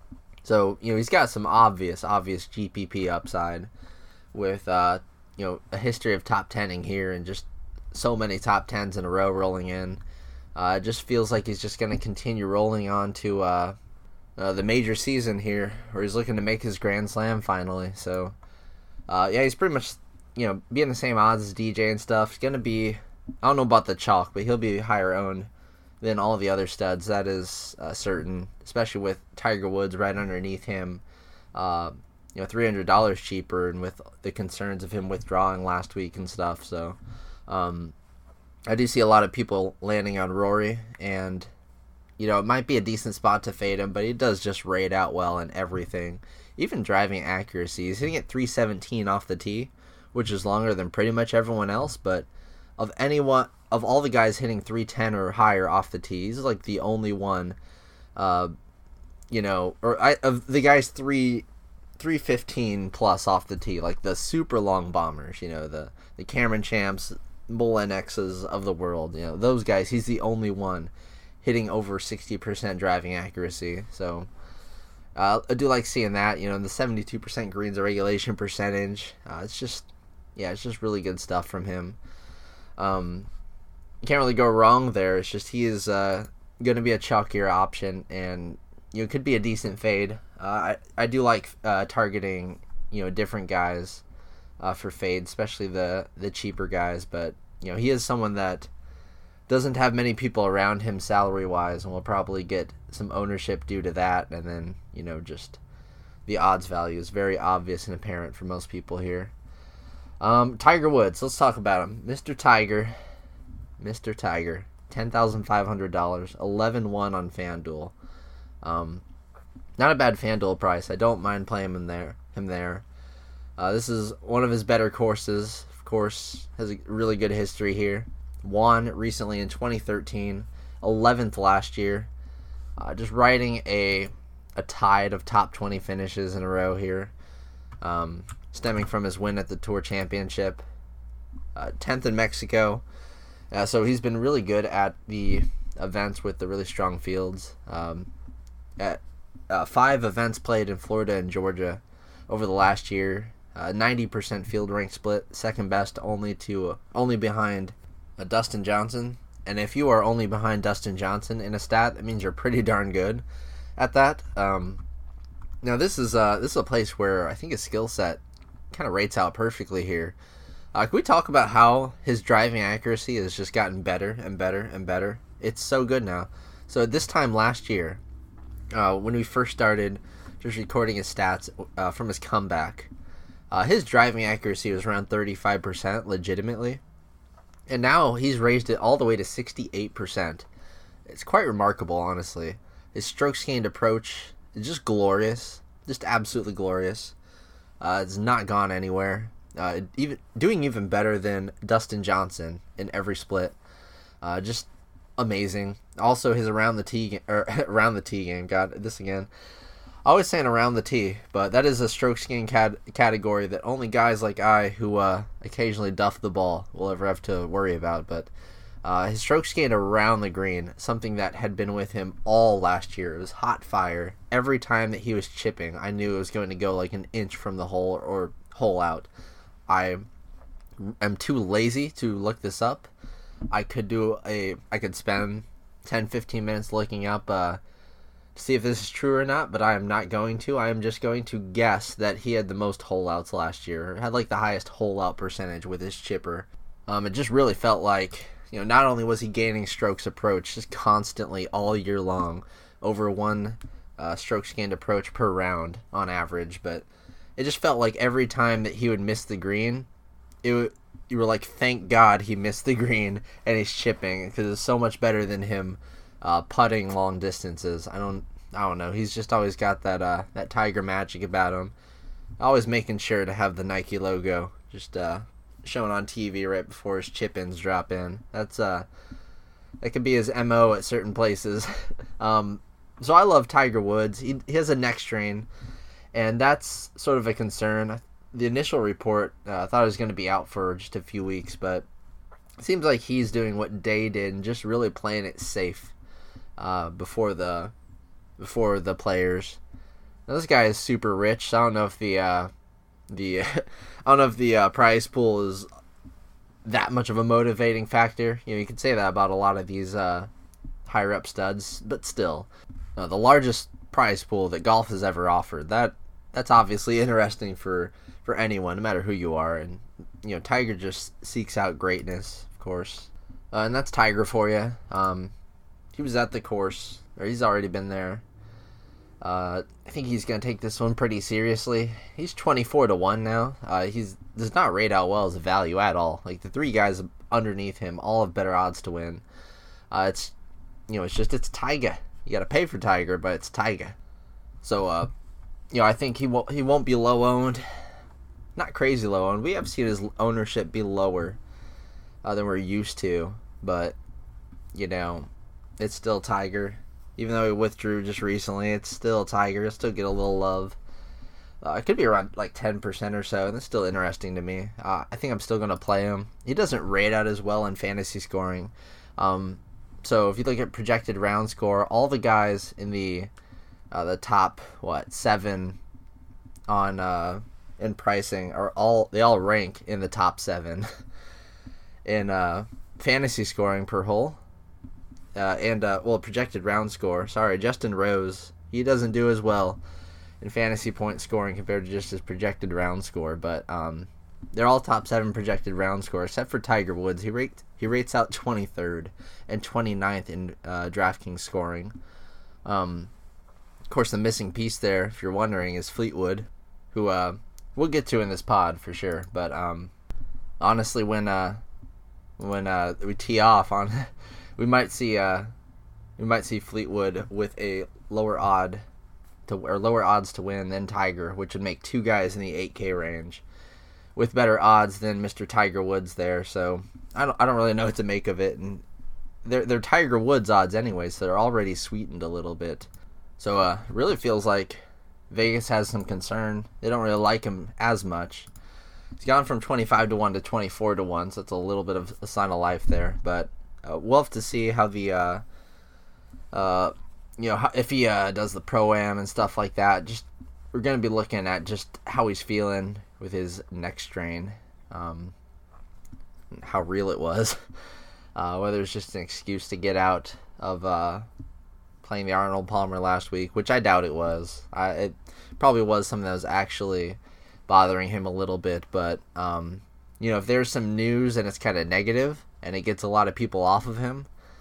C: so you know he's got some obvious, obvious G P P upside with uh, you know a history of top tenning here and just so many top tens in a row rolling in. Uh, it just feels like he's just going to continue rolling on to uh, uh, the major season here, where he's looking to make his Grand Slam finally. So, uh, yeah, he's pretty much, you know, being the same odds as D J and stuff. He's going to be, I don't know about the chalk, but he'll be higher owned than all the other studs. That is uh, certain, especially with Tiger Woods right underneath him. Uh, you know, three hundred dollars cheaper, and with the concerns of him withdrawing last week and stuff. So, Um, I do see a lot of people landing on Rory, and you know, it might be a decent spot to fade him, but he does just rate out well in everything. Even driving accuracy. He's hitting at three seventeen off the tee, which is longer than pretty much everyone else, but of anyone, of all the guys hitting three ten or higher off the tee, he's like the only one, uh, you know, or I, of the guys three, three fifteen plus off the tee, like the super long bombers, you know, the, the Cameron Champs, Bull N Xs of the world, you know, those guys, he's the only one hitting over sixty percent driving accuracy. So uh, I do like seeing that, you know, the seventy-two percent greens regulation percentage. Uh, it's just, yeah, it's just really good stuff from him. Um, you can't really go wrong there. It's just he is uh, going to be a chalkier option, and you know, it could be a decent fade. Uh, I, I do like uh, targeting, you know, different guys uh, for fade, especially the, the cheaper guys, but you know, he is someone that doesn't have many people around him salary-wise, and will probably get some ownership due to that, and then, you know, just the odds value is very obvious and apparent for most people here. Um, Tiger Woods, let's talk about him. Mister Tiger, Mister Tiger, ten thousand five hundred dollars, eleven one on FanDuel. Um, not a bad FanDuel price. I don't mind playing him there. Him there. Uh, this is one of his better courses. Of course, has a really good history here. Won recently in twenty thirteen, eleventh last year. Uh, just riding a a tide of top twenty finishes in a row here, um, stemming from his win at the Tour Championship, uh, tenth in Mexico. Uh, so he's been really good at the events with the really strong fields. Um, at uh, five events played in Florida and Georgia over the last year, uh, ninety percent field rank split, second best only to uh, only behind uh, Dustin Johnson. And if you are only behind Dustin Johnson in a stat, that means you're pretty darn good at that. Um, now this is uh, this is a place where I think his skill set kind of rates out perfectly here. Uh, can we talk about how his driving accuracy has just gotten better and better and better? It's so good now. So this time last year, uh, when we first started just recording his stats uh, from his comeback, uh, his driving accuracy was around thirty-five percent legitimately. And now he's raised it all the way to sixty-eight percent. It's quite remarkable, honestly. His strokes gained approach is just glorious. Just absolutely glorious. Uh, it's not gone anywhere. Uh, even doing even better than Dustin Johnson in every split. Uh, just amazing. Also, his around the tee ga- or around the tee game. God, this again. Always saying around the tee, but that is a strokes gained cat- category that only guys like I, who uh, occasionally duff the ball, will ever have to worry about. But uh, his strokes gained around the green, something that had been with him all last year. It was hot fire. Every time that he was chipping, I knew it was going to go like an inch from the hole or hole out. I am too lazy to look this up. I could do a, I could spend ten, fifteen minutes looking up uh, to see if this is true or not, but I am not going to. I am just going to guess that he had the most hole outs last year, or had like the highest hole out percentage with his chipper. Um, it just really felt like, you know, not only was he gaining strokes approach just constantly all year long, over one uh, strokes gained approach per round on average, but it just felt like every time that he would miss the green, it would, you were like, thank God he missed the green and he's chipping, because it's so much better than him uh, putting long distances. I don't, I don't know. He's just always got that uh, that Tiger magic about him. Always making sure to have the Nike logo just uh, shown on T V right before his chip-ins drop in. That's uh, that could be his M O at certain places. um, so I love Tiger Woods. He, he has a neck strain, and that's sort of a concern. The initial report, uh, I thought it was going to be out for just a few weeks, but it seems like he's doing what Day did and just really playing it safe uh, before the before the players. Now, this guy is super rich, so I don't know if the uh, the I don't know if the uh, prize pool is that much of a motivating factor. You know, you could say that about a lot of these uh, higher up studs, but still, uh, the largest prize pool that golf has ever offered. That that's obviously interesting for, for anyone, no matter who you are. And you know, Tiger just seeks out greatness, of course, uh, and that's Tiger for you. Um, he was at the course, or he's already been there. Uh, I think he's gonna take this one pretty seriously. He's twenty-four to one now. Uh, he's does not rate out well as a value at all. Like the three guys underneath him all have better odds to win. Uh, it's you know, it's just it's Tiger. you got to pay for Tiger, but it's Tiger. So, uh, you know, I think he won't he won't be low owned, not crazy low owned. We have seen his ownership be lower uh, than we're used to, but you know, it's still Tiger. Even though he withdrew just recently, it's still Tiger. It'll still get a little love. Uh, it could be around like ten percent or so, and that's still interesting to me. Uh, I think I'm still going to play him. He doesn't rate out as well in fantasy scoring. Um, so if you look at projected round score, all the guys in the uh, the top, what, seven on uh, in pricing are all, they all rank in the top seven in uh, fantasy scoring per hole. Uh, and, uh, well, projected round score. Sorry, Justin Rose, he doesn't do as well in fantasy point scoring compared to just his projected round score, but um, they're all top seven projected round score, except for Tiger Woods. He rate, he rates out twenty-third and twenty-ninth in uh, DraftKings scoring. Um, of course, the missing piece there, if you're wondering, is Fleetwood, who uh, we'll get to in this pod for sure. But um, honestly, when uh, when uh, we tee off on, we might see uh, we might see Fleetwood with a lower odd. To, or lower odds to win than Tiger, which would make two guys in the eight K range with better odds than Mister Tiger Woods there. So I don't I don't really know what to make of it, and they're they're Tiger Woods odds anyway, so they're already sweetened a little bit. So uh, it really feels like Vegas has some concern. They don't really like him as much. He's gone from twenty-five to one to twenty-four to one, so it's a little bit of a sign of life there. But uh, we'll have to see how the uh, uh, you know, if he uh, does the Pro-Am and stuff like that. Just we're going to be looking at just how he's feeling with his neck strain, um, how real it was, uh, whether it's just an excuse to get out of uh, playing the Arnold Palmer last week, which I doubt it was. I, it probably was something that was actually bothering him a little bit, but um, you know, if there's some news and it's kind of negative and it gets a lot of people off of him,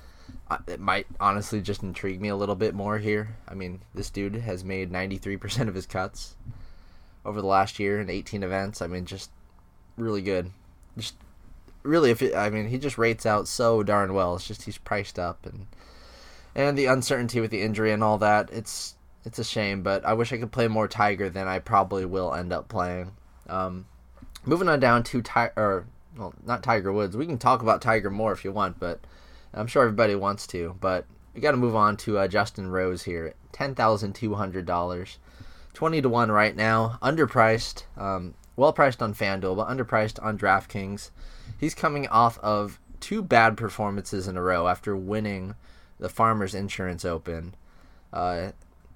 C: it might honestly just intrigue me a little bit more here. I mean, this dude has made ninety-three percent of his cuts over the last year in eighteen events. I mean, just really good. Just really, if it, I mean, he just rates out so darn well. It's just he's priced up, and and the uncertainty with the injury and all that. It's it's a shame, but I wish I could play more Tiger than I probably will end up playing. Um, moving on down to Tiger, or well, not Tiger Woods. We can talk about Tiger more if you want, but I'm sure everybody wants to, but we got to move on to uh, Justin Rose here. ten thousand two hundred dollars. twenty to one right now. Underpriced. Um, well priced on FanDuel, but underpriced on DraftKings. He's coming off of two bad performances in a row after winning the Farmers Insurance Open. Uh,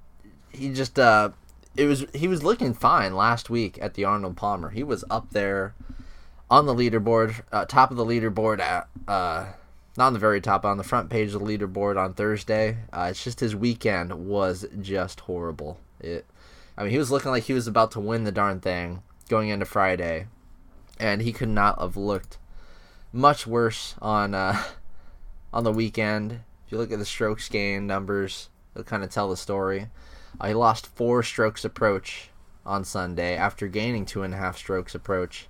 C: he just, uh, it was, he was looking fine last week at the Arnold Palmer. He was up there on the leaderboard, uh, top of the leaderboard at, uh, not on the very top, on the front page of the leaderboard on Thursday. Uh, it's just his weekend was just horrible. It, I mean, he was looking like he was about to win the darn thing going into Friday, and he could not have looked much worse on uh, on the weekend. If you look at the strokes gained numbers, they'll kind of tell the story. Uh, he lost four strokes approach on Sunday after gaining two and a half strokes approach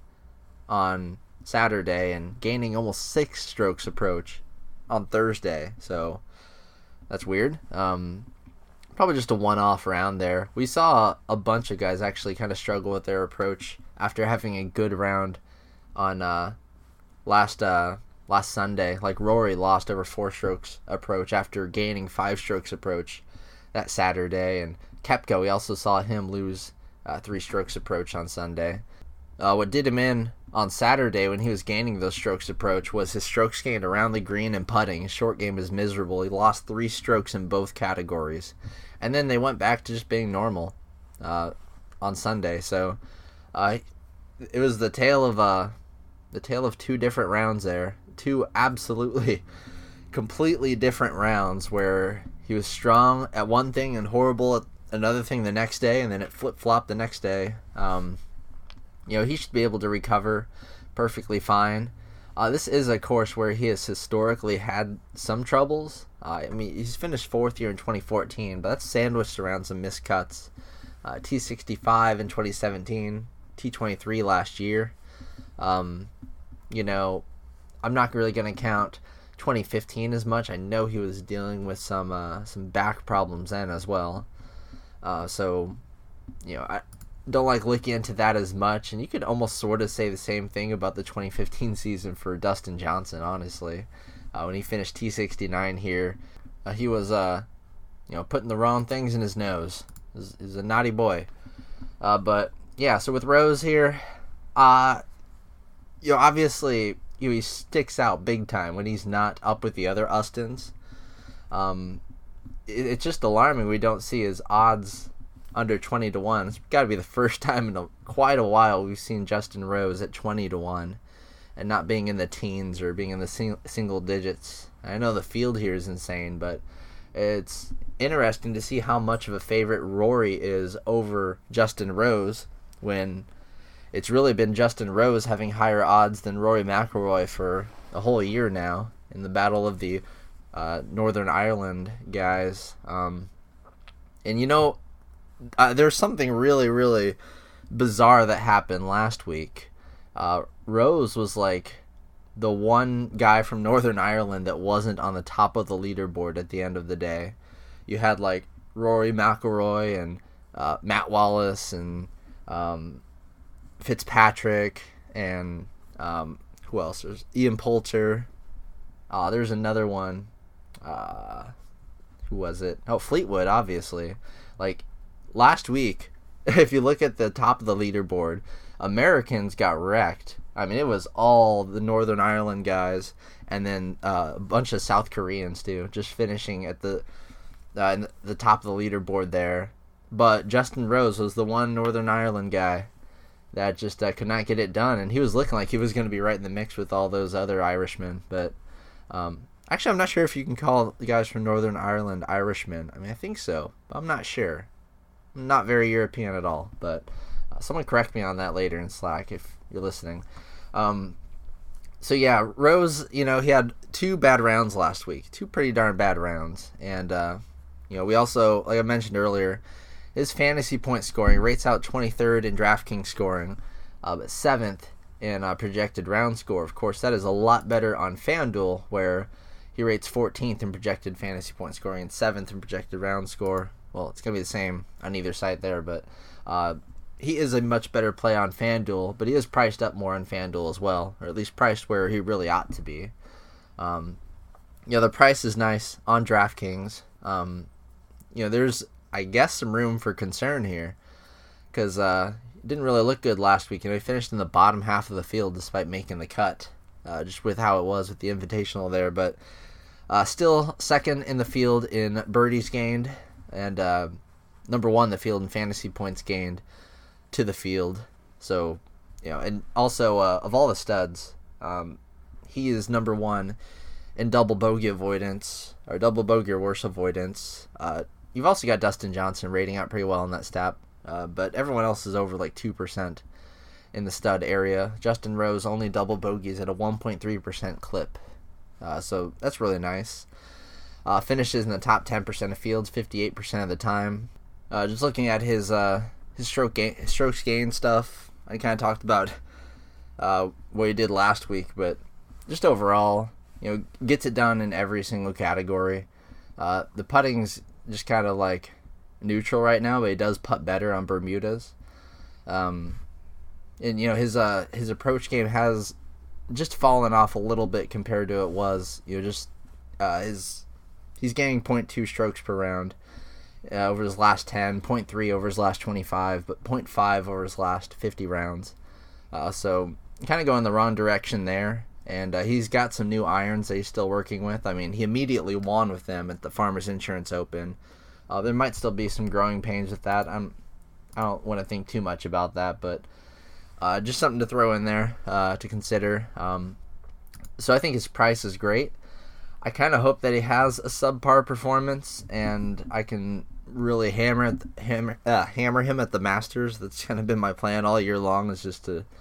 C: on Saturday and gaining almost six strokes approach on Thursday. So that's weird. Um, probably just a one-off round there. We saw a bunch of guys actually kind of struggle with their approach after having a good round on uh, last uh, last Sunday. Like Rory lost over four strokes approach after gaining five strokes approach that Saturday, and Koepka, we also saw him lose uh, three strokes approach on Sunday. Uh, what did him in on Saturday when he was gaining those strokes approach was his strokes gained around the green and putting. His short game was miserable. He lost three strokes in both categories. And then they went back to just being normal uh, on Sunday. So uh, it was the tale of uh, the tale of two different rounds there. Two absolutely, completely different rounds where he was strong at one thing and horrible at another thing the next day, and then it flip-flopped the next day. Um, you know, he should be able to recover perfectly fine. Uh, this is a course where he has historically had some troubles. Uh, I mean, he's finished fourth here in twenty fourteen, but that's sandwiched around some missed cuts. Uh, T sixty-five in twenty seventeen, T twenty-three last year. Um, you know, I'm not really going to count twenty fifteen as much. I know he was dealing with some uh, some back problems then as well. Uh, so, you know, I don't like looking into that as much. And you could almost sort of say the same thing about the twenty fifteen season for Dustin Johnson, honestly. Uh, when he finished T sixty-nine here, uh, he was, uh, you know, putting the wrong things in his nose. He's, he's a naughty boy. Uh, but, yeah, so with Rose here, uh, you know, obviously, you know, he sticks out big time when he's not up with the other Austins. Um, it, it's just alarming we don't see his odds under twenty to one. It's got to be the first time in a, quite a while we've seen Justin Rose at twenty to one and not being in the teens or being in the sing, single digits. I know the field here is insane, but it's interesting to see how much of a favorite Rory is over Justin Rose when it's really been Justin Rose having higher odds than Rory McIlroy for a whole year now in the battle of the uh, Northern Ireland guys. Um, and, you know, uh, there's something really, really bizarre that happened last week. Uh, Rose was like the one guy from Northern Ireland that wasn't on the top of the leaderboard at the end of the day. You had like Rory McIlroy and uh, Matt Wallace and um, Fitzpatrick and um, who else? There's Ian Poulter. Uh, there's another one. Uh, who was it? Oh, Fleetwood, obviously. Like last week, if you look at the top of the leaderboard, Americans got wrecked. I mean, it was all the Northern Ireland guys and then uh, a bunch of South Koreans too, just finishing at the uh, in the top of the leaderboard there. But Justin Rose was the one Northern Ireland guy that just uh, could not get it done, and he was looking like he was going to be right in the mix with all those other Irishmen. But um, actually, I'm not sure if you can call the guys from Northern Ireland Irishmen. I mean, I think so, but I'm not sure. I'm not very European at all, but uh, someone correct me on that later in Slack if you're listening. Um, so yeah, Rose, you know, he had two bad rounds last week, two pretty darn bad rounds, and uh, you know, we also, like I mentioned earlier, his fantasy point scoring rates out twenty-third in DraftKings scoring, uh, but seventh in uh, projected round score. Of course, that is a lot better on FanDuel, where he rates fourteenth in projected fantasy point scoring and seventh in projected round score. Well, it's going to be the same on either side there, but uh, he is a much better play on FanDuel, but he is priced up more on FanDuel as well, or at least priced where he really ought to be. Um, you know, the price is nice on DraftKings. Um, you know, there's, I guess, some room for concern here because uh, it didn't really look good last week. You know, he finished in the bottom half of the field despite making the cut, uh, just with how it was with the Invitational there. But uh, still second in the field in birdies gained and uh, number one in the field in fantasy points gained to the field. So, you know, and also uh, of all the studs, um, he is number one in double bogey avoidance or double bogey or worse avoidance. Uh, You've also got Dustin Johnson rating out pretty well in that stat, uh, but everyone else is over like two percent in the stud area. Justin Rose only double bogeys at a one point three percent clip, uh, so that's really nice. Uh, finishes in the top ten percent of fields fifty-eight percent of the time. Uh, just looking at his uh, his stroke gain, his strokes gain stuff, I kind of talked about uh, what he did last week, but just overall, you know, gets it done in every single category. Uh, the putting's just kind of like neutral right now, but he does putt better on Bermudas. Um, and you know, his uh his approach game has just fallen off a little bit compared to it was. You know, just uh, his he's gaining zero point two strokes per round uh, over his last ten, zero point three over his last twenty-five, but zero point five over his last fifty rounds. Uh, so kind of going the wrong direction there. And uh, he's got some new irons that he's still working with. I mean, he immediately won with them at the Farmers Insurance Open. Uh, there might still be some growing pains with that. I'm, I don't want to think too much about that, but uh, just something to throw in there uh, to consider. Um, so I think his price is great. I kind of hope that he has a subpar performance, and I can really hammer at the, hammer uh, hammer him at the Masters. That's kind of been my plan all year long, is just to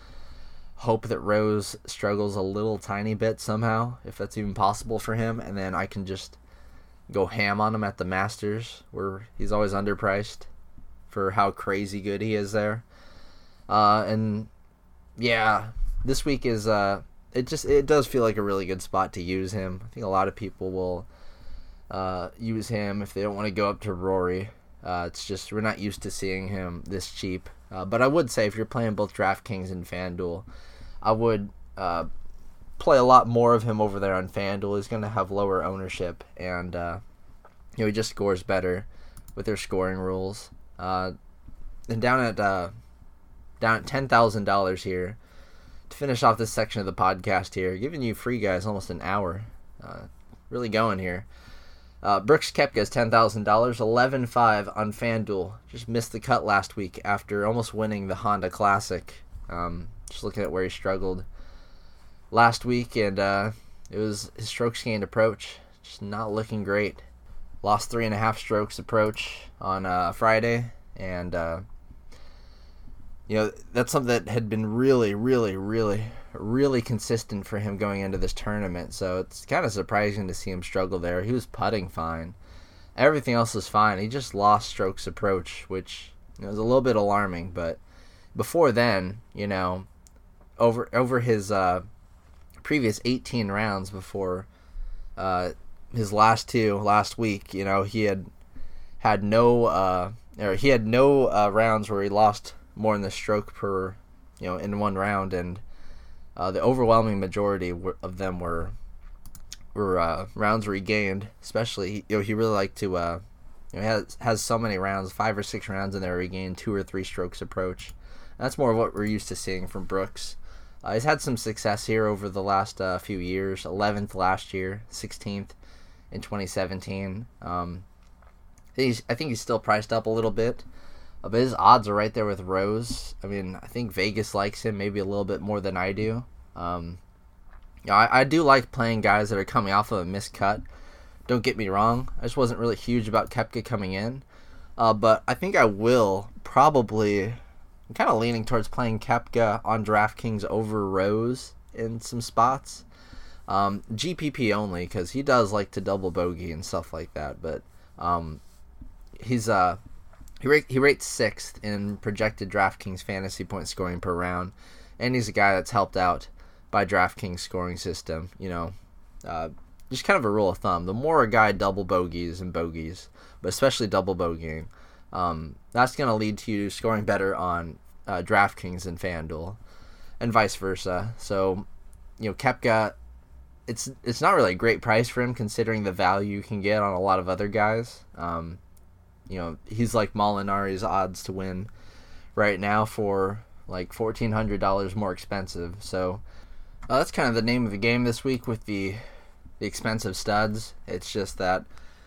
C: hope that Rose struggles a little tiny bit somehow, if that's even possible for him, and then I can just go ham on him at the Masters, where he's always underpriced for how crazy good he is there. Uh, and yeah, this week is uh, it just it does feel like a really good spot to use him. I think a lot of people will uh, use him if they don't want to go up to Rory. Uh, it's just we're not used to seeing him this cheap. Uh, but I would say if you're playing both DraftKings and FanDuel, I would uh, play a lot more of him over there on FanDuel. He's going to have lower ownership, and uh, you know he just scores better with their scoring rules. Uh, and down at uh, down at ten thousand dollars here to finish off this section of the podcast here, giving you free guys almost an hour, uh, really going here. Uh, Brooks Koepka is ten thousand dollars, eleven five on FanDuel. Just missed the cut last week after almost winning the Honda Classic. Um, just looking at where he struggled last week, and uh, it was his strokes gained approach. Just not looking great. Lost three and a half strokes approach on uh, Friday, and uh, you know that's something that had been really, really, really, really consistent for him going into this tournament. So it's kind of surprising to see him struggle there. He was putting fine, everything else was fine. He just lost strokes approach, which you know, was a little bit alarming. But before then, you know, over over his uh, previous eighteen rounds before. Uh, his last two last week, you know, he had had no uh or he had no uh, rounds where he lost more than the stroke per, you know, in one round, and uh, the overwhelming majority of them were were uh, rounds where he gained. Especially, you know, he really liked to uh you know, has has so many rounds, five or six rounds in there where he gained two or three strokes approach. That's more of what we're used to seeing from Brooks. Uh, he's had some success here over the last uh, few years. eleventh last year, sixteenth in twenty seventeen. Um, he's, I think he's still priced up a little bit, uh, but his odds are right there with Rose. I mean, I think Vegas likes him maybe a little bit more than I do. Um, you know, I, I do like playing guys that are coming off of a missed cut. Don't get me wrong. I just wasn't really huge about Koepka coming in. Uh, but I think I will probably... I'm kind of leaning towards playing Koepka on DraftKings over Rose in some spots. Um, G P P only, because he does like to double bogey and stuff like that. But um, he's uh he rate, he rates sixth in projected DraftKings fantasy point scoring per round, and he's a guy that's helped out by DraftKings scoring system. You know, uh, just kind of a rule of thumb: the more a guy double bogeys and bogeys, but especially double bogeying, um, that's going to lead to you scoring better on uh, DraftKings than FanDuel, and vice versa. So, you know, Koepka. It's it's not really a great price for him considering the value you can get on a lot of other guys. Um, you know, he's like Molinari's odds to win right now for like fourteen hundred dollars more expensive. So uh, that's kind of the name of the game this week with the the expensive studs. It's just that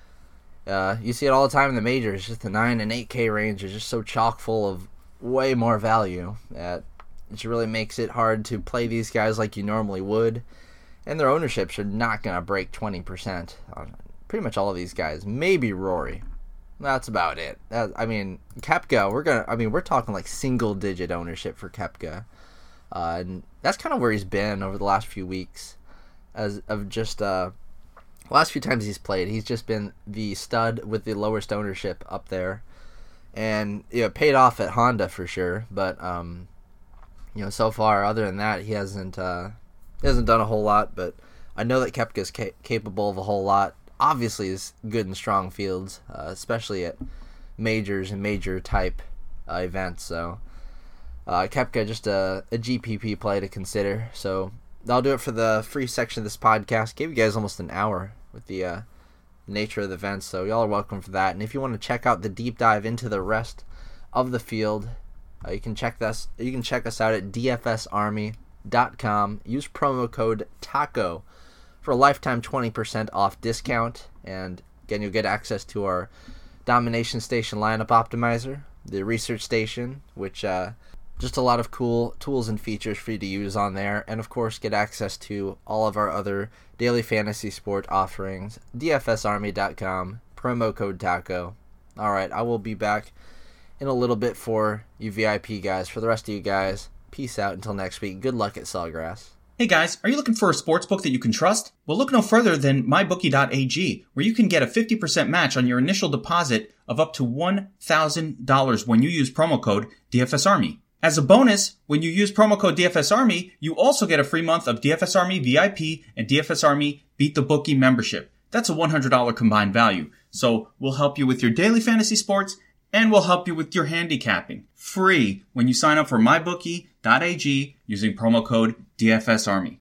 C: uh, you see it all the time in the majors. Just the nine and eight K range is just so chock full of way more value that it just really makes it hard to play these guys like you normally would. And their ownerships are not going to break twenty percent on pretty much all of these guys. Maybe Rory. That's about it. That, I mean, Koepka, we're going to, I mean, we're talking like single digit ownership for Koepka. Uh, and that's kind of where he's been over the last few weeks. As of just, uh, last few times he's played, he's just been the stud with the lowest ownership up there. And, you know, paid off at Honda for sure. But, um, you know, so far, other than that, he hasn't, uh, He hasn't done a whole lot, but I know that Koepka is ca- capable of a whole lot. Obviously, is good in strong fields, uh, especially at majors and major type uh, events. So, uh, Koepka just a, a G P P play to consider. So that'll do it for the free section of this podcast. Gave you guys almost an hour with the uh, nature of the events, so y'all are welcome for that. And if you want to check out the deep dive into the rest of the field, uh, you can check us. You can check us out at D F S Army dot com. Use promo code TACO for a lifetime twenty percent off discount, and again, you'll get access to our Domination Station lineup optimizer, the Research Station, which uh, just a lot of cool tools and features for you to use on there, and of course get access to all of our other daily fantasy sport offerings. D F S Army dot com, promo code TACO. Alright, I will be back in a little bit for you V I P guys. For the rest of you guys, peace out until next week. Good luck at Sawgrass.
A: Hey guys, are you looking for a sportsbook that you can trust? Well, look no further than my bookie dot a g, where you can get a fifty percent match on your initial deposit of up to one thousand dollars when you use promo code D F S Army. As a bonus, when you use promo code D F S Army, you also get a free month of D F S Army V I P and D F S Army Beat the Bookie membership. That's a one hundred dollars combined value. So we'll help you with your daily fantasy sports and we'll help you with your handicapping. Free when you sign up for my bookie dot a g using promo code D F S Army.